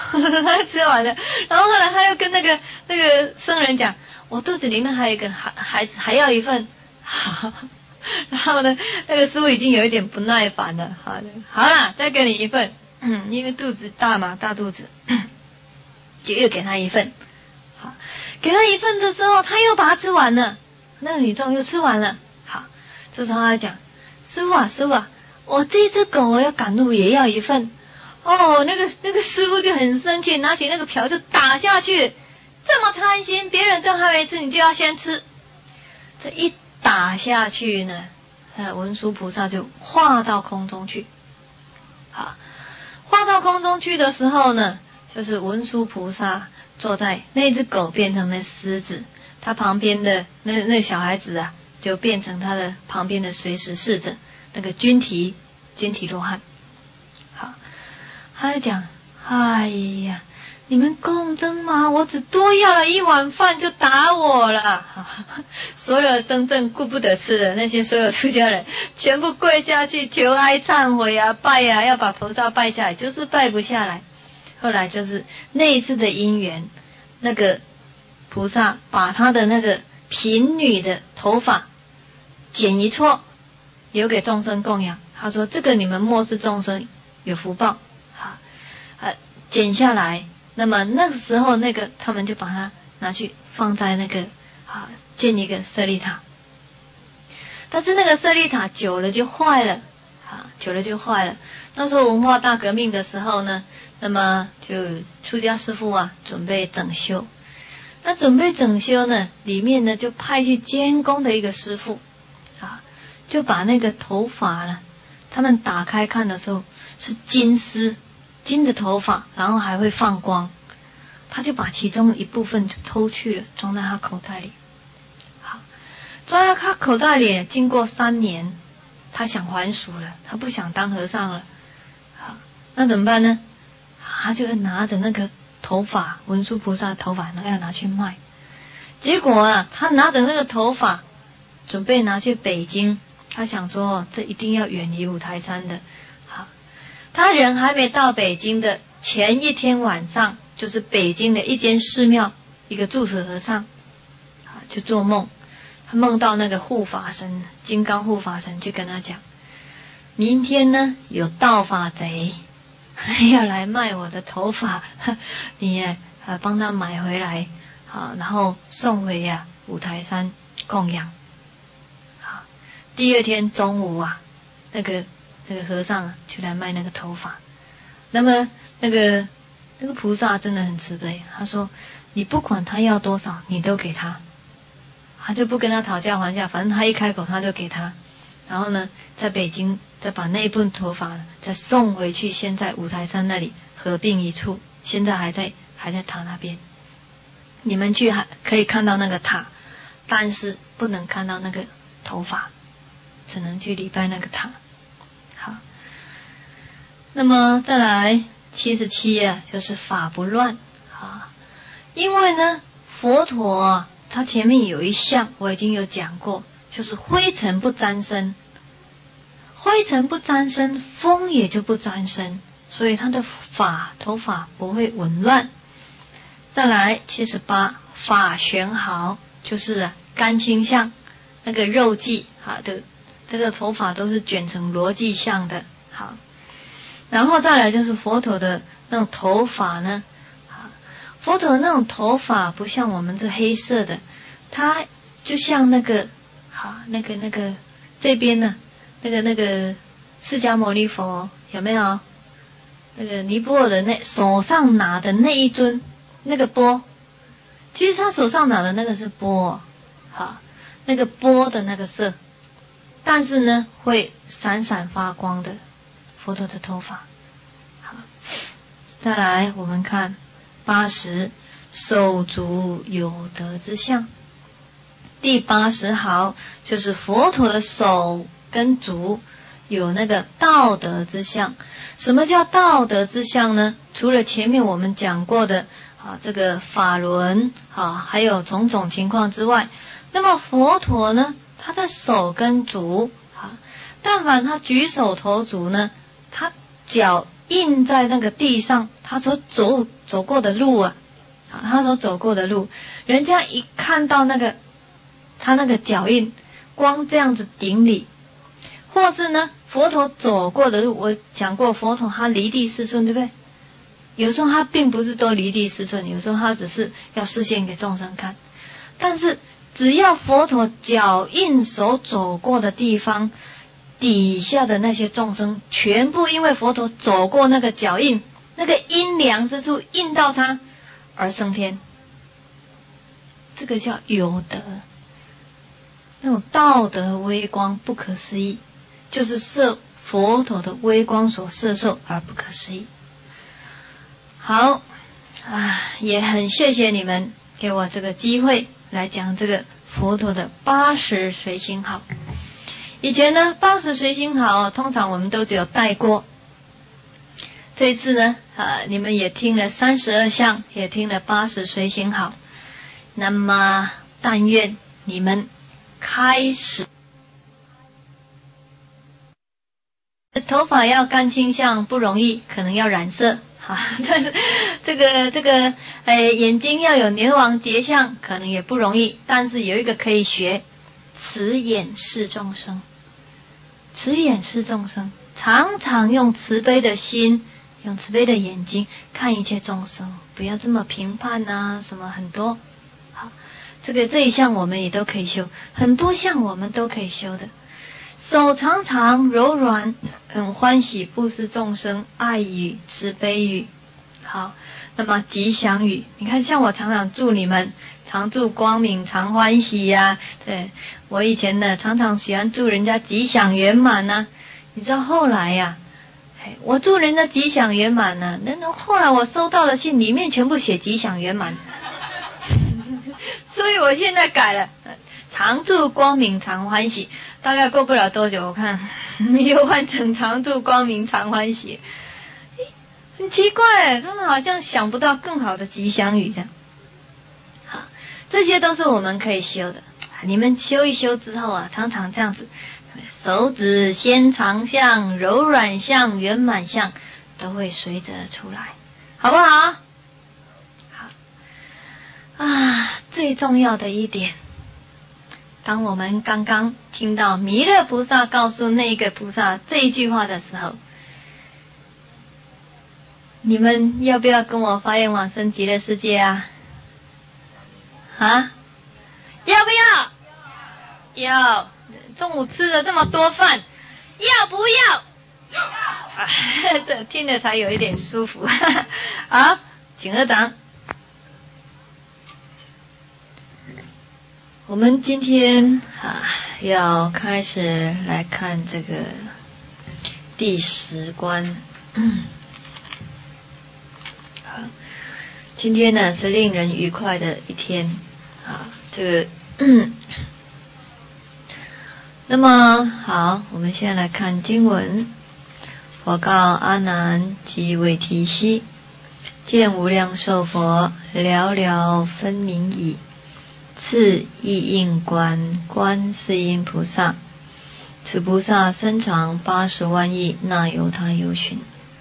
他吃完了，然后后来他又跟那个那个僧人讲，我肚子里面还有一个孩孩子，还要一份。然后呢，那个师父已经有一点不耐烦了，好的，好啦，再给你一份，嗯，因为肚子大嘛，大肚子，就又给他一份。好，给他一份的时候，他又把它吃完了，那个女众又吃完了。好，这时候他讲，师父啊，师父啊，我这只狗我要赶路也要一份。哦，那个那个师父就很生气，拿起那个瓢就打下去，这么贪心，别人都还没吃，你就要先吃。这一打下去呢，呃，文殊菩萨就化到空中去。好，化到空中去的时候呢，就是文殊菩萨坐在那只狗变成了狮子，他旁边的那那小孩子啊，就变成他的旁边的随侍侍者，那个君提君提罗汉。好，他就讲，哎呀，你们共争吗？我只多要了一碗饭就打我了。所有真正顾不得吃的那些所有出家人，全部跪下去求哀忏悔啊，拜啊，要把菩萨拜下来，就是拜不下来。后来就是那一次的因缘，那个菩萨把他的那个贫女的头发剪一撮，留给众生供养。他说：“这个你们末世众生有福报。”好，呃，剪下来。那么那个时候，那个他们就把它拿去放在那个啊，建一个舍利塔。但是那个舍利塔久了就坏了，啊，久了就坏了。那时候文化大革命的时候呢，那么就出家师父啊，准备整修。那准备整修呢，里面呢就派去监工的一个师父，啊，就把那个头发呢，他们打开看的时候是金丝。金的头发，然后还会放光，他就把其中一部分就偷去了，装在他口袋里。好，装在他口袋里，经过三年，他想还俗了，他不想当和尚了。好，那怎么办呢？他就拿着那个头发，文殊菩萨的头发，要拿去卖。结果啊，他拿着那个头发，准备拿去北京，他想说，这一定要远离五台山的。他人还没到北京的前一天晚上，就是北京的一间寺庙，一个住持和尚，啊，就做梦，他梦到那个护法神，金刚护法神就跟他讲，明天呢有盗法贼要来卖我的头发，你啊帮他买回来，啊，然后送回呀、啊、五台山供养。好，第二天中午啊，那个。那个和尚就来卖那个头发，那么那个那个菩萨真的很慈悲，他说你不管他要多少，你都给他，他就不跟他讨价还价，反正他一开口他就给他。然后呢，在北京再把那一部头发再送回去，现在五台山那里合并一处，现在还在还在塔那边。你们去还可以看到那个塔，但是不能看到那个头发，只能去礼拜那个塔。好，那么再来七十七啊，就是法不乱啊。因为呢，佛陀啊，他前面有一项我已经有讲过，就是灰尘不沾身，灰尘不沾身，风也就不沾身，所以他的发头发不会紊乱。再来七十八，发旋毫，就是啊干青相，那个肉髻啊的。这个头发都是卷成罗髻相的。好，然后再来就是佛陀的那种头发呢，佛陀的那种头发不像我们这黑色的，它就像那个好那个那个这边呢，那个那个释迦牟尼佛有没有？那个尼泊尔的那手上拿的那一尊那个钵，其实他手上拿的那个是钵，好，那个钵的那个色。但是呢，会闪闪发光的佛陀的头发。好，再来我们看八十，手足有德之相。第八十毫就是佛陀的手跟足有那个道德之相。什么叫道德之相呢？除了前面我们讲过的啊，这个法轮啊，还有种种情况之外，那么佛陀呢？他的手跟足，啊，但凡他举手投足呢，他脚印在那个地上， 他所走走过的路啊，他所走过的路，人家一看到那个他那个脚印，光这样子顶礼，或是呢佛陀走过的路，我讲过佛陀他离地四寸，对不对？有时候他并不是都离地四寸，有时候他只是要示现给众生看。但是只要佛陀脚印所走过的地方，底下的那些众生全部因为佛陀走过那个脚印，那个阴凉之处印到他而升天，这个叫有德，那种道德微光不可思议，就是摄佛陀的微光所摄受而不可思议。好啊，也很谢谢你们给我这个机会来讲这个佛陀的八十随行好。以前呢，八十随行好通常我们都只有带过，这一次呢，啊，你们也听了三十二相，也听了八十随行好。那么，但愿你们开始，头发要干清相不容易，可能要染色。但是这个这个呃眼睛要有牛王结相，可能也不容易，但是有一个可以学，慈眼视众生，慈眼视众生，常常用慈悲的心，用慈悲的眼睛看一切众生，不要这么评判啊，什么很多。好，这个这一项我们也都可以修，很多项我们都可以修的。手常常柔软，很欢喜布施众生，爱语慈悲语。好，那么吉祥语，你看像我常常祝你们常祝光明常欢喜呀、啊，对，我以前呢常常喜欢祝人家吉祥圆满啊。你知道后来呀、啊，我祝人家吉祥圆满呢、啊，那后来我收到的信里面全部写吉祥圆满，所以我现在改了，常祝光明常欢喜。大概过不了多久，我看又换成常驻光明常欢喜，很奇怪，他们好像想不到更好的吉祥语这样。好，这些都是我们可以修的。你们修一修之后啊，常常这样子，手指纤长相、柔软相、圆满相都会随着出来，好不好？好啊，最重要的一点。当我们刚刚听到弥勒菩萨告诉那个菩萨这一句话的时候，你们要不要跟我发愿往生极乐世界啊？啊？要不要？要。中午吃了这么多饭，要不要？要。啊，这听着才有一点舒服。好，请合掌。我们今天啊要开始来看这个第十关。好，今天呢是令人愉快的一天啊。这个，那么好，我们现在来看经文。佛告阿难及韦提悉：见无量寿佛，了了分明矣。次意应观观世音菩萨，此菩萨身长八十万亿那由他由旬，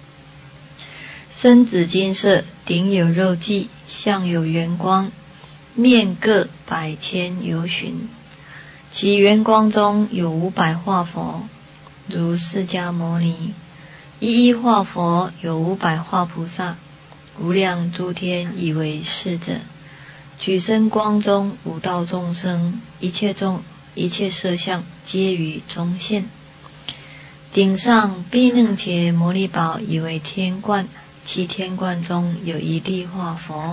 身紫金色，顶有肉髻，相有圆光，面各百千由旬。其圆光中有五百化佛，如释迦牟尼；一一化佛有五百化菩萨，无量诸天以为是者。举身光中五道众生，一切众一切色相皆于中现。顶上毗嫩伽摩利宝以为天冠，其天冠中有一粒化佛，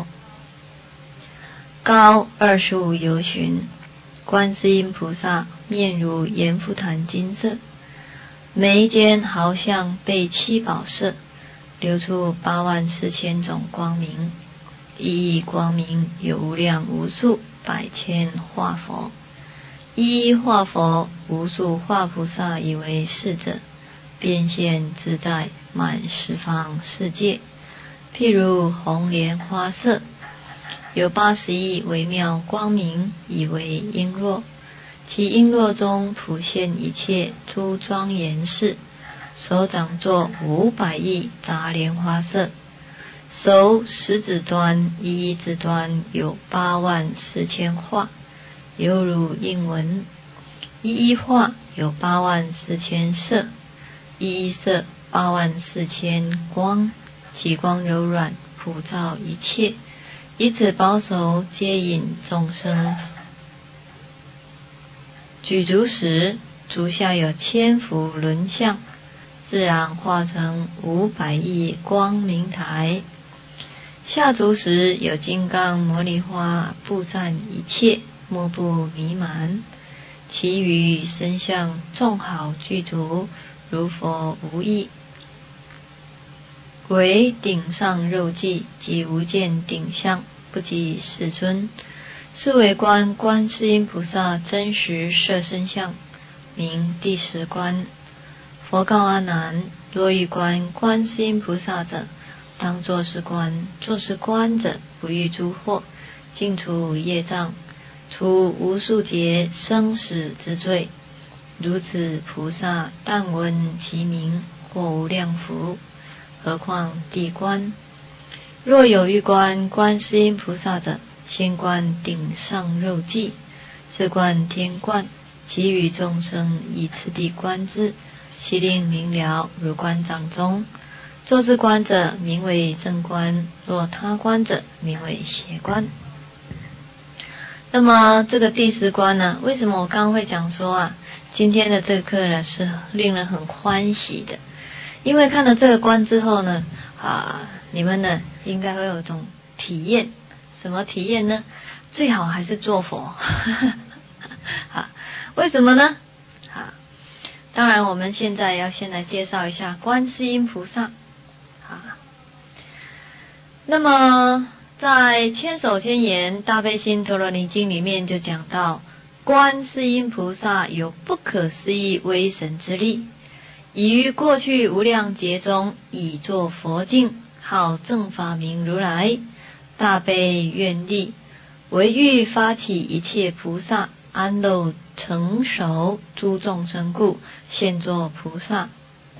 高二十五由旬。观世音菩萨面如阎浮檀金色，眉间毫像被七宝色，流出八万四千种光明。一一光明有无量无数百千化佛，一一化佛无数化菩萨以为是者，变现自在满十方世界，譬如红莲花色，有八十亿微妙光明以为璎珞，其璎珞中普现一切诸庄严事，手掌作五百亿杂莲花色， 手食指端、一一指端有八万四千画，犹如印文。一一画有八万四千色，一一色八万四千光，其光柔软，普照一切，以此保守接引众生。举足时，足下有千幅轮相，自然化成五百亿光明台。下足时，有金刚摩尼花布散一切，莫不弥漫。其余身相众好具足，如佛无异。唯顶上肉髻及无见顶相，不及世尊。是为观观世音菩萨真实摄身相，名第十观。佛告阿难：若欲观观世音菩萨者，当作是观。作是观者，不遇诸惑，尽除业障，除无数劫生死之罪。如此菩萨，但闻其名，或无量福。何况地观？若有欲观观世音菩萨者，先观顶上肉髻，是观天观，其余众生以次第观之，悉令明了，如观掌中。作是观者，名为正观；若他观者，名为邪观。那么这个第十观呢，为什么我刚刚会讲说啊，今天的这个课呢是令人很欢喜的？因为看了这个观之后呢，啊，你们呢应该会有一种体验。什么体验呢？最好还是做佛。好，为什么呢？好，当然我们现在要先来介绍一下观世音菩萨。好，那么在千手千眼大悲心陀罗尼经里面就讲到，观世音菩萨有不可思议威神之力，已于过去无量劫中已作佛境，号正法明如来，大悲愿力，为欲发起一切菩萨安乐成熟诸众生故，现作菩萨。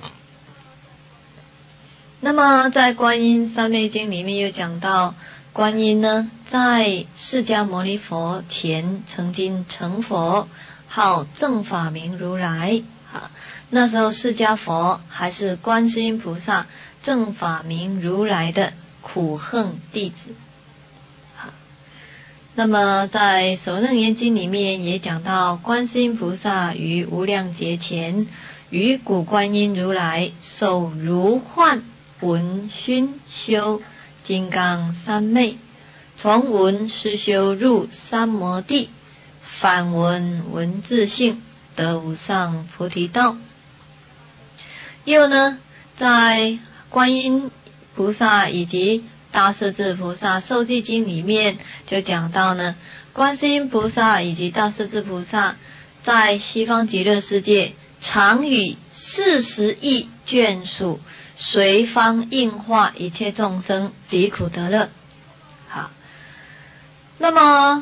那么在观音三昧经里面又讲到，观音呢在释迦牟尼佛前曾经成佛，号正法明如来。好，那时候释迦佛还是观世音菩萨正法明如来的苦行弟子。好，那么在首楞严经里面也讲到，观世音菩萨于无量劫前，于古观音如来受如幻闻熏修金刚三昧，从闻实修入三摩地，反闻闻自性，得无上菩提道。又呢，在观音菩萨以及大势至菩萨受记经里面就讲到呢，观世音菩萨以及大势至菩萨在西方极乐世界，常与四十亿眷属随方应化一切众生离苦得乐。好，那么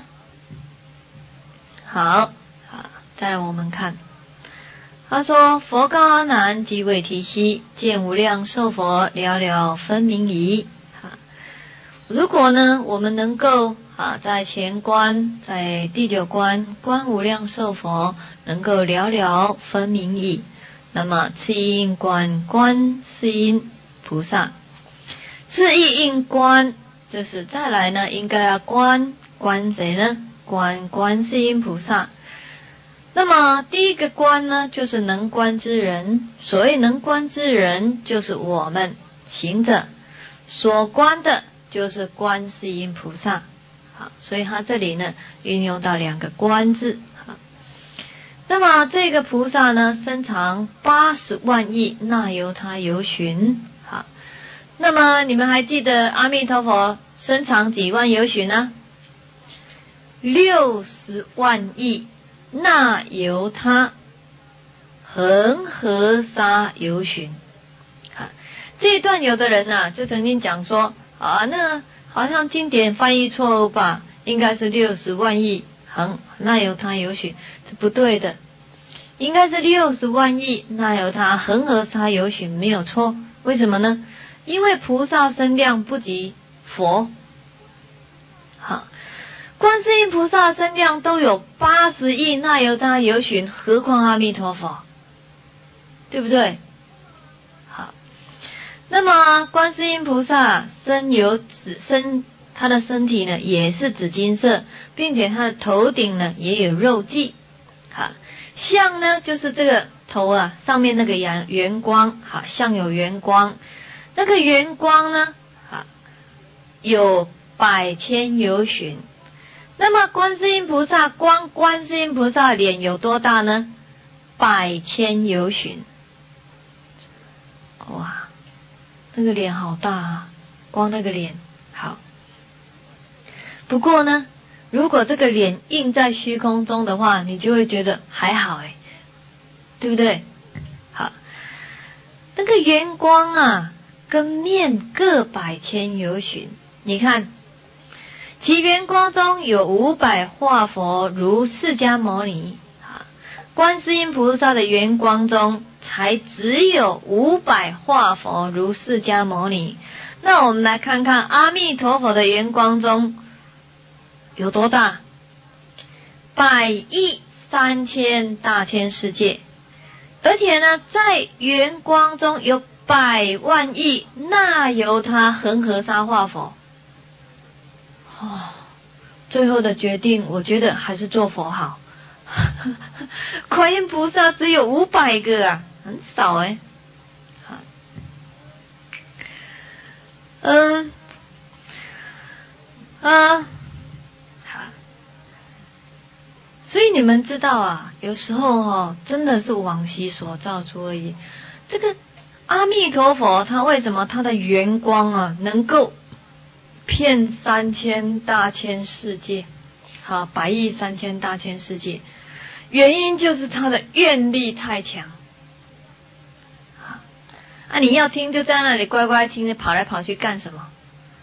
好好，再来我们看，他说：佛告阿难即为提悉，见无量寿佛了了分明矣。如果呢，我们能够啊，在前观，在第九观观无量寿佛，能够了了分明矣。那么次一应观观世音菩萨，次一应观就是再来呢，应该要观观谁呢？观观世音菩萨。那么第一个观呢，就是能观之人。所谓能观之人，就是我们行者所观的，就是观世音菩萨。好，所以他这里呢运用到两个观字。好，那么这个菩萨呢，身长八十万亿那由他由旬。好，那么你们还记得阿弥陀佛身长几万由旬呢？六十万亿那由他恒河沙由旬。好，这一段有的人啊就曾经讲说啊，那好像经典翻译错误吧，应该是六十万亿恒那由他由旬，是不对的，应该是六十万亿那由他恒河沙由旬，没有错。为什么呢？ 因为菩萨身量不及佛。好，观世音菩萨身量都有八十亿那由他由旬，何况阿弥陀佛，对不对？好，那么观世音菩萨身有紫身，他的身体呢也是紫金色，并且他的头顶呢也有肉髻。好，像呢就是这个头啊上面那个圆圆光，好，像有圆光，那个圆光呢，好，有百千由旬。那么观世音菩萨光观世音菩萨脸有多大呢？百千由旬。哇，那个脸好大啊，光那个脸。好，不过呢，如果这个脸印在虚空中的话，你就会觉得还好诶，对不对？好，那个圆光啊跟面各百千由旬。你看其圆光中有五百化佛如释迦牟尼，观世音菩萨的圆光中才只有五百化佛如释迦牟尼。那我们来看看阿弥陀佛的圆光中有多大？百亿三千大千世界，而且呢，在圆光中有百万亿那由他恒河沙化佛。哦，最后的决定，我觉得还是做佛好。观音菩萨只有五百个啊，很少哎。好，嗯，啊，好，所以你们知道啊，有时候哦，真的是往昔所造出而已。这个阿弥陀佛，他为什么他的圆光啊，能够遍三千大千世界，好，百亿三千大千世界，原因就是他的愿力太强。好，啊，你要听就在那里乖乖听，跑来跑去干什么？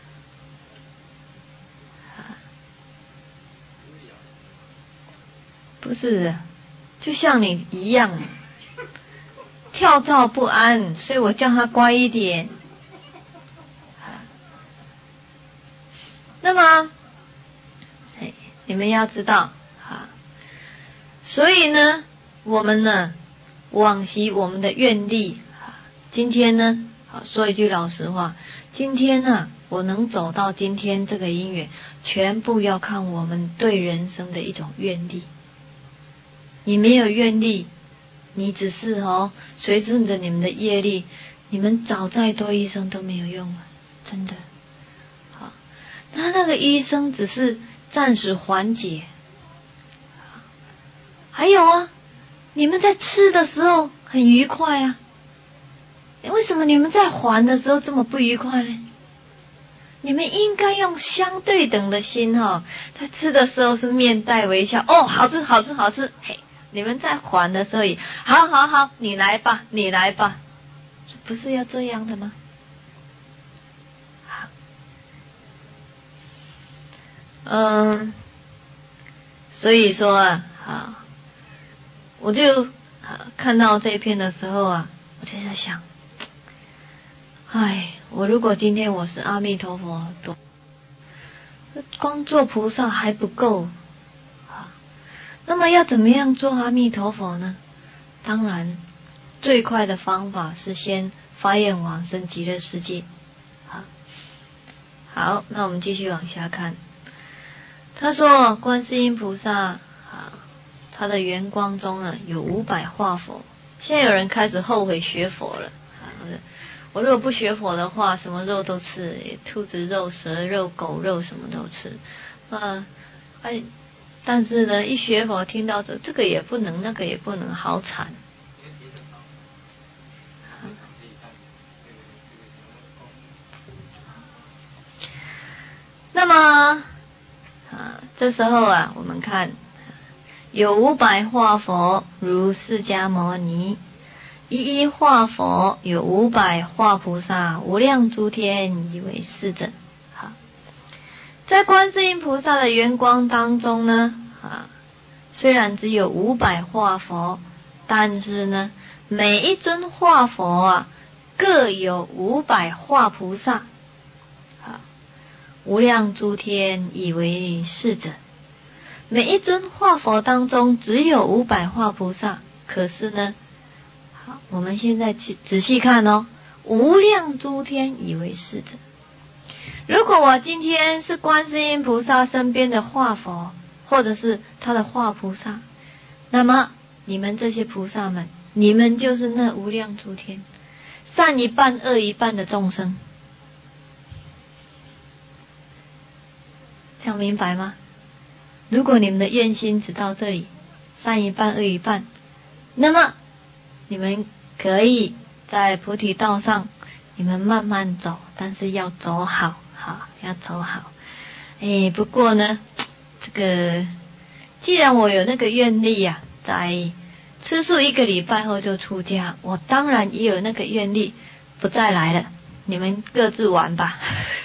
不是，就像你一样，跳躁不安，所以我叫他乖一点。那么，你们要知道，哈，所以呢，我们呢，往昔我们的愿力，哈，今天呢，好，说一句老实话，今天呢，我能走到今天这个因缘，全部要看我们对人生的一种愿力。你没有愿力，你只是哦，随顺着你们的业力，你们找再多医生都没有用了，真的。他那个医生只是暂时缓解。还有啊，你们在吃的时候很愉快啊，为什么你们在还的时候这么不愉快呢？你们应该用相对等的心哦，在吃的时候是面带微笑，哦，好吃好吃好吃，嘿，你们在还的时候也好好好，你来吧你来吧，不是要这样的吗？嗯，所以说啊，好，我就看到这一篇的时候啊，我就在想，哎，我如果今天我是阿弥陀佛，光做菩萨还不够，那么要怎么样做阿弥陀佛呢？当然，最快的方法是先发愿往生极乐世界。好，好，那我们继续往下看。他说观世音菩萨啊，他的圆光中啊有五百化佛。现在有人开始后悔学佛了啊，我如果不学佛的话，什么肉都吃，兔子肉、蛇肉、狗肉什么都吃啊，哎，但是呢，一学佛听到这这个也不能，那个也不能，好惨。那么啊，这时候啊，我们看有五百化佛如释迦牟尼，一一化佛有五百化菩萨，无量诸天以为是者。好，在观世音菩萨的圆光当中呢，啊，虽然只有五百化佛，但是呢，每一尊化佛啊， 各有五百化菩萨，好，无量诸天以为是者。每一尊化佛当中只有五百化菩萨，可是呢，好，我们现在仔仔细看哦，无量诸天以为是者。如果我今天是观世音菩萨身边的化佛，或者是他的化菩萨，那么你们这些菩萨们，你们就是那无量诸天善一半恶一半的众生，这样明白吗？如果你们的愿心只到这里，善一半恶一半，那么你们可以在菩提道上，你们慢慢走，但是要走好，好，要走好。哎，不过呢，这个既然我有那个愿力呀、啊，在吃素一个礼拜后就出家，我当然也有那个愿力不再来了，你们各自玩吧。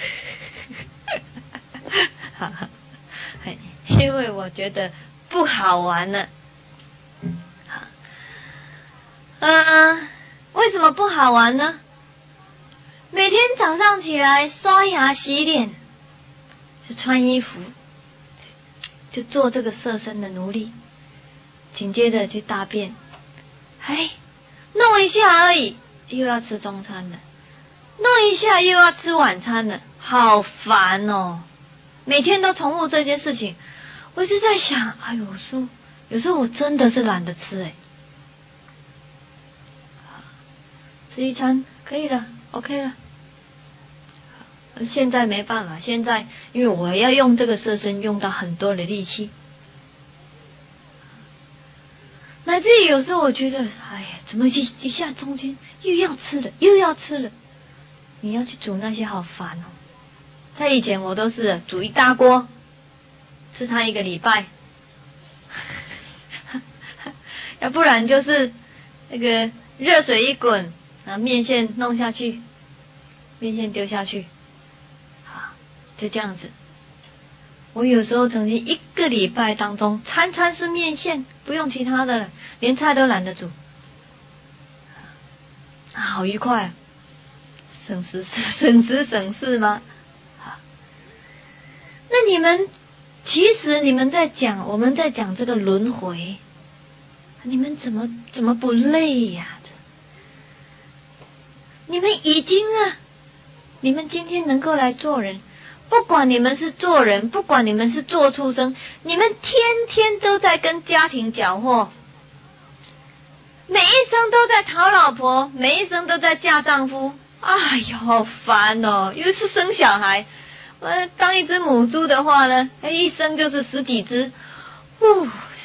好，因为我觉得不好玩了。好，呃，为什么不好玩呢？每天早上起来刷牙洗脸，就穿衣服，就做这个色身的奴隶，紧接着去大便，哎，弄一下而已，又要吃中餐了，弄一下又要吃晚餐了，好烦哦！每天都重复这件事情，我就在想，哎呦，我说有时候我真的是懒得吃哎，吃一餐可以了 ，OK 了。现在没办法，现在因为我要用这个色身用到很多的力气，乃至于有时候我觉得，哎呀，怎么一一下中间又要吃了，又要吃了，你要去煮那些好烦哦。在以前我都是煮一大锅，吃它一个礼拜，要不然就是那个热水一滚，然后面线弄下去，面线丢下去，好，就这样子。我有时候曾经一个礼拜当中，餐餐是面线，不用其他的了，连菜都懒得煮，啊，好愉快啊，省时省时省事吗？好，那你们其实你们在讲，我们在讲这个轮回，你们怎么怎么不累呀、啊？你们已经啊，你们今天能够来做人，不管你们是做人，不管你们是做畜生，你们天天都在跟家庭搅和，每一生都在讨老婆，每一生都在嫁丈夫，哎呦，好烦哦！又是生小孩，我当一只母猪的话呢，哎，一生就是十几只，呜，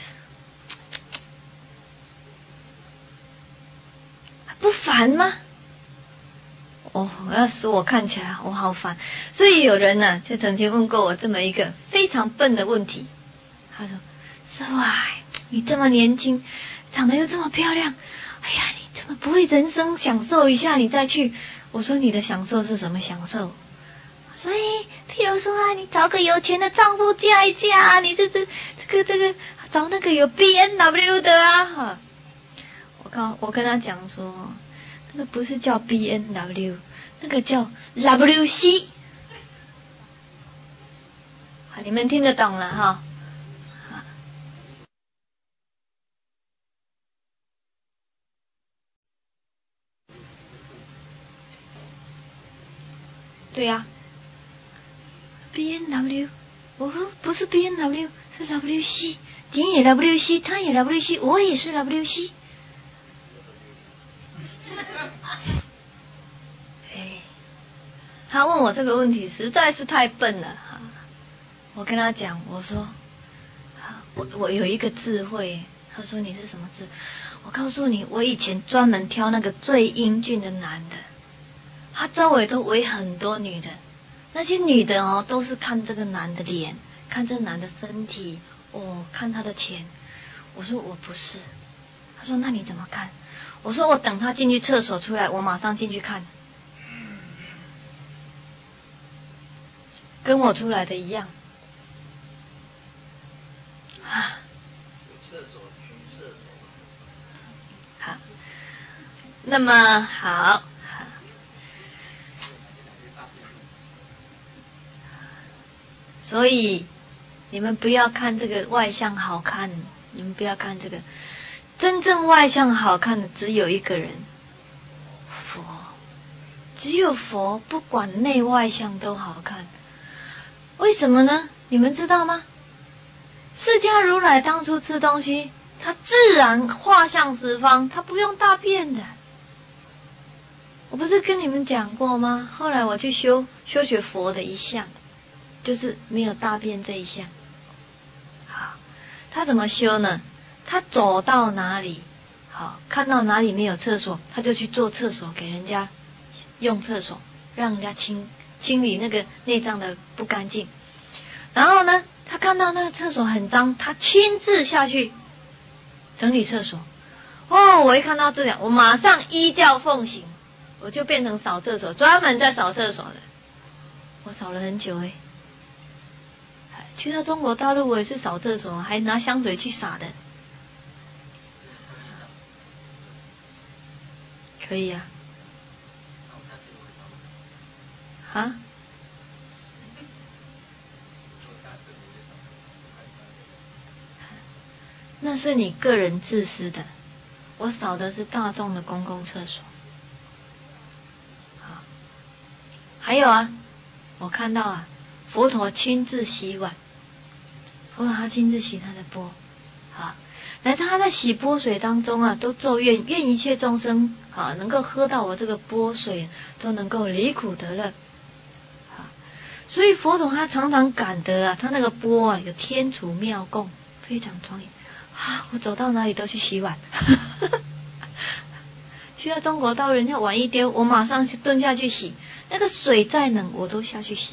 不烦吗？哦，要是我看起来我好烦，所以有人呢、啊、就曾经问过我这么一个非常笨的问题，他说：“师父啊，你这么年轻，长得又这么漂亮，哎呀，你怎么不会人生享受一下你再去？”我说：“你的享受是什么享受？”所以，譬如说啊，你找个有钱的丈夫嫁一嫁，你这这这个这个找那个有 B M W 的啊，哈，我告我跟他讲说。那个不是叫 B M W， 那个叫 W C， 好，你们听得懂了哈？对呀、啊、，B M W， 我说不是 B M W， 是 W C， 你也 W C， 他也 W C， 我也是 W C。他问我这个问题实在是太笨了哈，我跟他讲，我说，我我有一个智慧。他说你是什么智？我告诉你，我以前专门挑那个最英俊的男的，他周围都围很多女的，那些女的哦都是看这个男的脸，看这个男的身体，哦，看他的钱。我说我不是。他说那你怎么看？我说我等他进去厕所出来，我马上进去看。跟我出来的一样啊！好，那么好， 所以你们不要看这个外相好看，你们不要看这个，真正外相好看的只有一个人，佛。只有佛，不管内外相都好看。为什么呢？你们知道吗？释迦如来当初吃东西，他自然画像十方，他不用大便的。我不是跟你们讲过吗？后来我去修修学佛的一项，就是没有大便这一项。好，他怎么修呢？他走到哪里，好，看到哪里没有厕所，他就去做厕所给人家用厕所，让人家清清理那个内脏的不干净。然后呢，他看到那个厕所很脏，他亲自下去整理厕所。哦，我一看到这样，我马上依教奉行，我就变成扫厕所，专门在扫厕所的。我扫了很久诶，去到中国大陆我也是扫厕所，还拿香水去洒的。可以啊。啊？那是你个人自私的，我扫的是大众的公共厕所。好，还有啊，我看到啊，佛陀亲自洗碗，佛陀他亲自洗他的钵，好，来他在洗钵水当中啊，都咒愿，愿一切众生啊能够喝到我这个钵水，都能够离苦得乐。好，所以佛陀他常常感得啊，他那个钵啊有天厨妙供，非常庄严。啊！我走到哪里都去洗碗，去到中国到人家碗一丢，我马上蹲下去洗。那个水再冷，我都下去洗。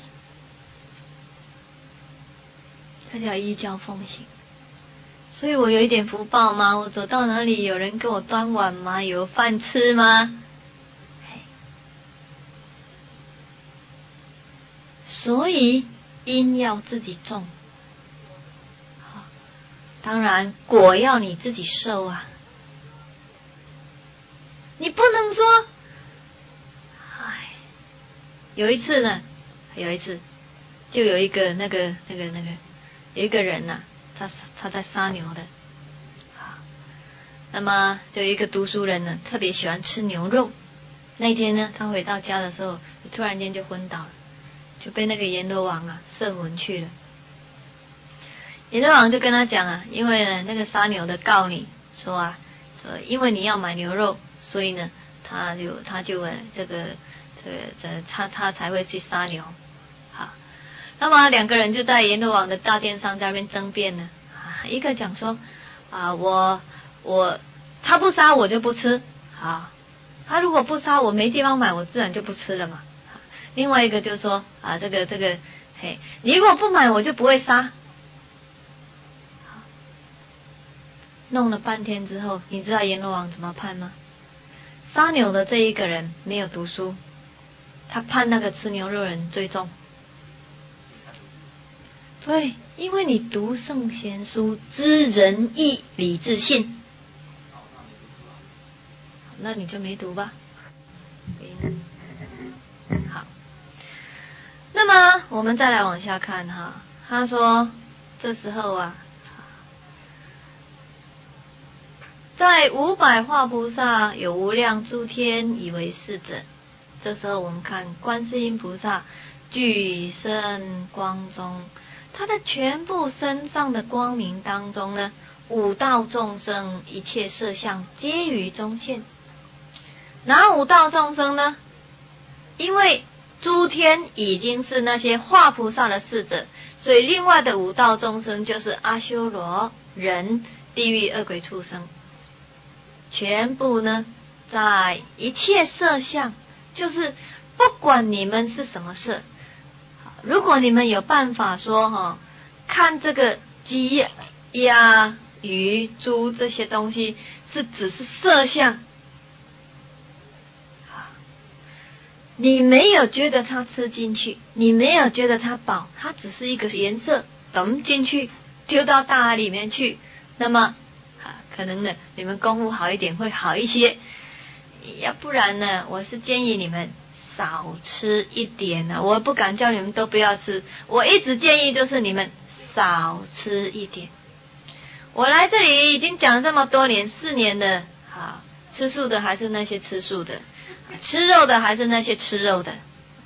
他叫依教奉行，所以我有一点福报吗？我走到哪里有人给我端碗吗？有饭吃吗？所以因要自己种。当然，果要你自己受啊！你不能说，唉，有一次呢，有一次，就有一个那个那个那个，有一个人呐、啊，他他在杀牛的，啊，那么就有一个读书人呢，特别喜欢吃牛肉。那一天呢，他回到家的时候，突然间就昏倒了，就被那个阎罗王啊摄魂去了。阎罗王就跟他讲啊，因为呢那个杀牛的告你说啊，说因为你要买牛肉，所以呢他就他就呃这个这个这他他才会去杀牛。好，那么两个人就在阎罗王的大殿上在那边争辩呢。啊，一个讲说啊，我我他不杀我就不吃，好，他如果不杀我没地方买，我自然就不吃了嘛。另外一个就说啊，这个这个嘿，你如果不买我就不会杀。弄了半天之后，你知道阎罗王怎么判吗？杀牛的这一个人没有读书，他判那个吃牛肉人最重。对，因为你读圣贤书，知仁义礼智信，那你就没读吧。好，那么我们再来往下看哈，他说这时候啊。在五百化菩萨有无量诸天以为是者，这时候我们看观世音菩萨具身光中，他的全部身上的光明当中呢，五道众生一切色相皆于中现。哪五道众生呢？因为诸天已经是那些化菩萨的侍者，所以另外的五道众生就是阿修罗、人、地狱、恶鬼、畜生。全部呢，在一切色相，就是不管你们是什么色，如果你们有办法说哈，看这个鸡、鸭、鱼、猪这些东西是只是色相，你没有觉得它吃进去，你没有觉得它饱，它只是一个颜色，咚进去，丢到大海里面去，那么。可能呢，你们功夫好一点会好一些，要不然呢，我是建议你们少吃一点啊，我不敢叫你们都不要吃，我一直建议就是你们少吃一点。我来这里已经讲了这么多年，四年的，好，吃素的还是那些吃素的，吃肉的还是那些吃肉的。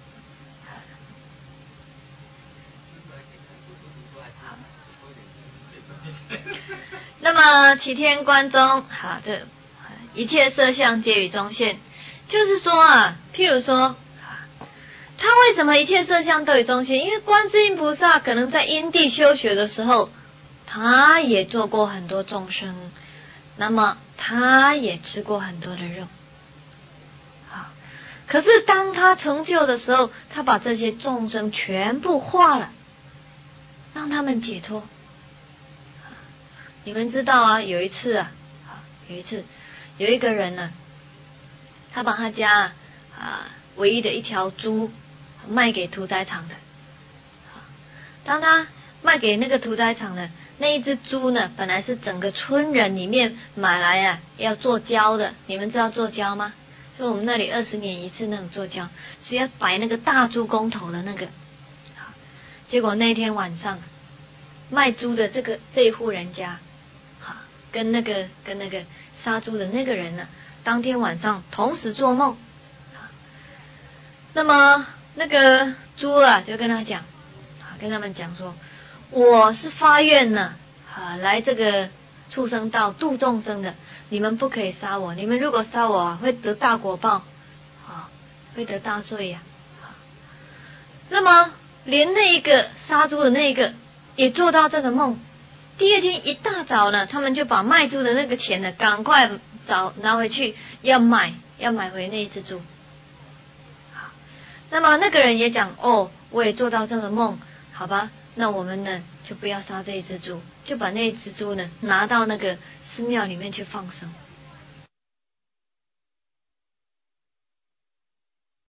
那么齐天观中，好的，一切色相皆与中现，就是说啊，譬如说，他为什么一切色相都与中现？因为观世音菩萨可能在因地修学的时候，他也做过很多众生，那么他也吃过很多的肉。好，可是当他成就的时候，他把这些众生全部化了，让他们解脱。你们知道啊，有一次啊，有一次有一个人呢、啊，他把他家啊唯一的一条猪卖给屠宰场的。当他卖给那个屠宰场的那一只猪呢，本来是整个村人里面买来啊要做胶的。你们知道做胶吗？就我们那里二十年一次那种做胶，是要摆那个大猪公头的那个。结果那天晚上，卖猪的这个这一户人家。跟那个跟那个杀猪的那个人呢，当天晚上同时做梦。那么那个猪啊，就跟他讲，跟他们讲说，我是发愿呢，啊，来这个畜生道度众生的，你们不可以杀我，你们如果杀我啊，会得大果报，啊，会得大罪呀、啊。那么连那一个杀猪的那一个也做到这个梦。第二天一大早呢，他们就把卖猪的那个钱呢，赶快找拿回去，要买，要买回那一只猪。好，那么那个人也讲，哦，我也做到这个梦，好吧，那我们呢就不要杀这一只猪，就把那一只猪呢拿到那个寺庙里面去放生。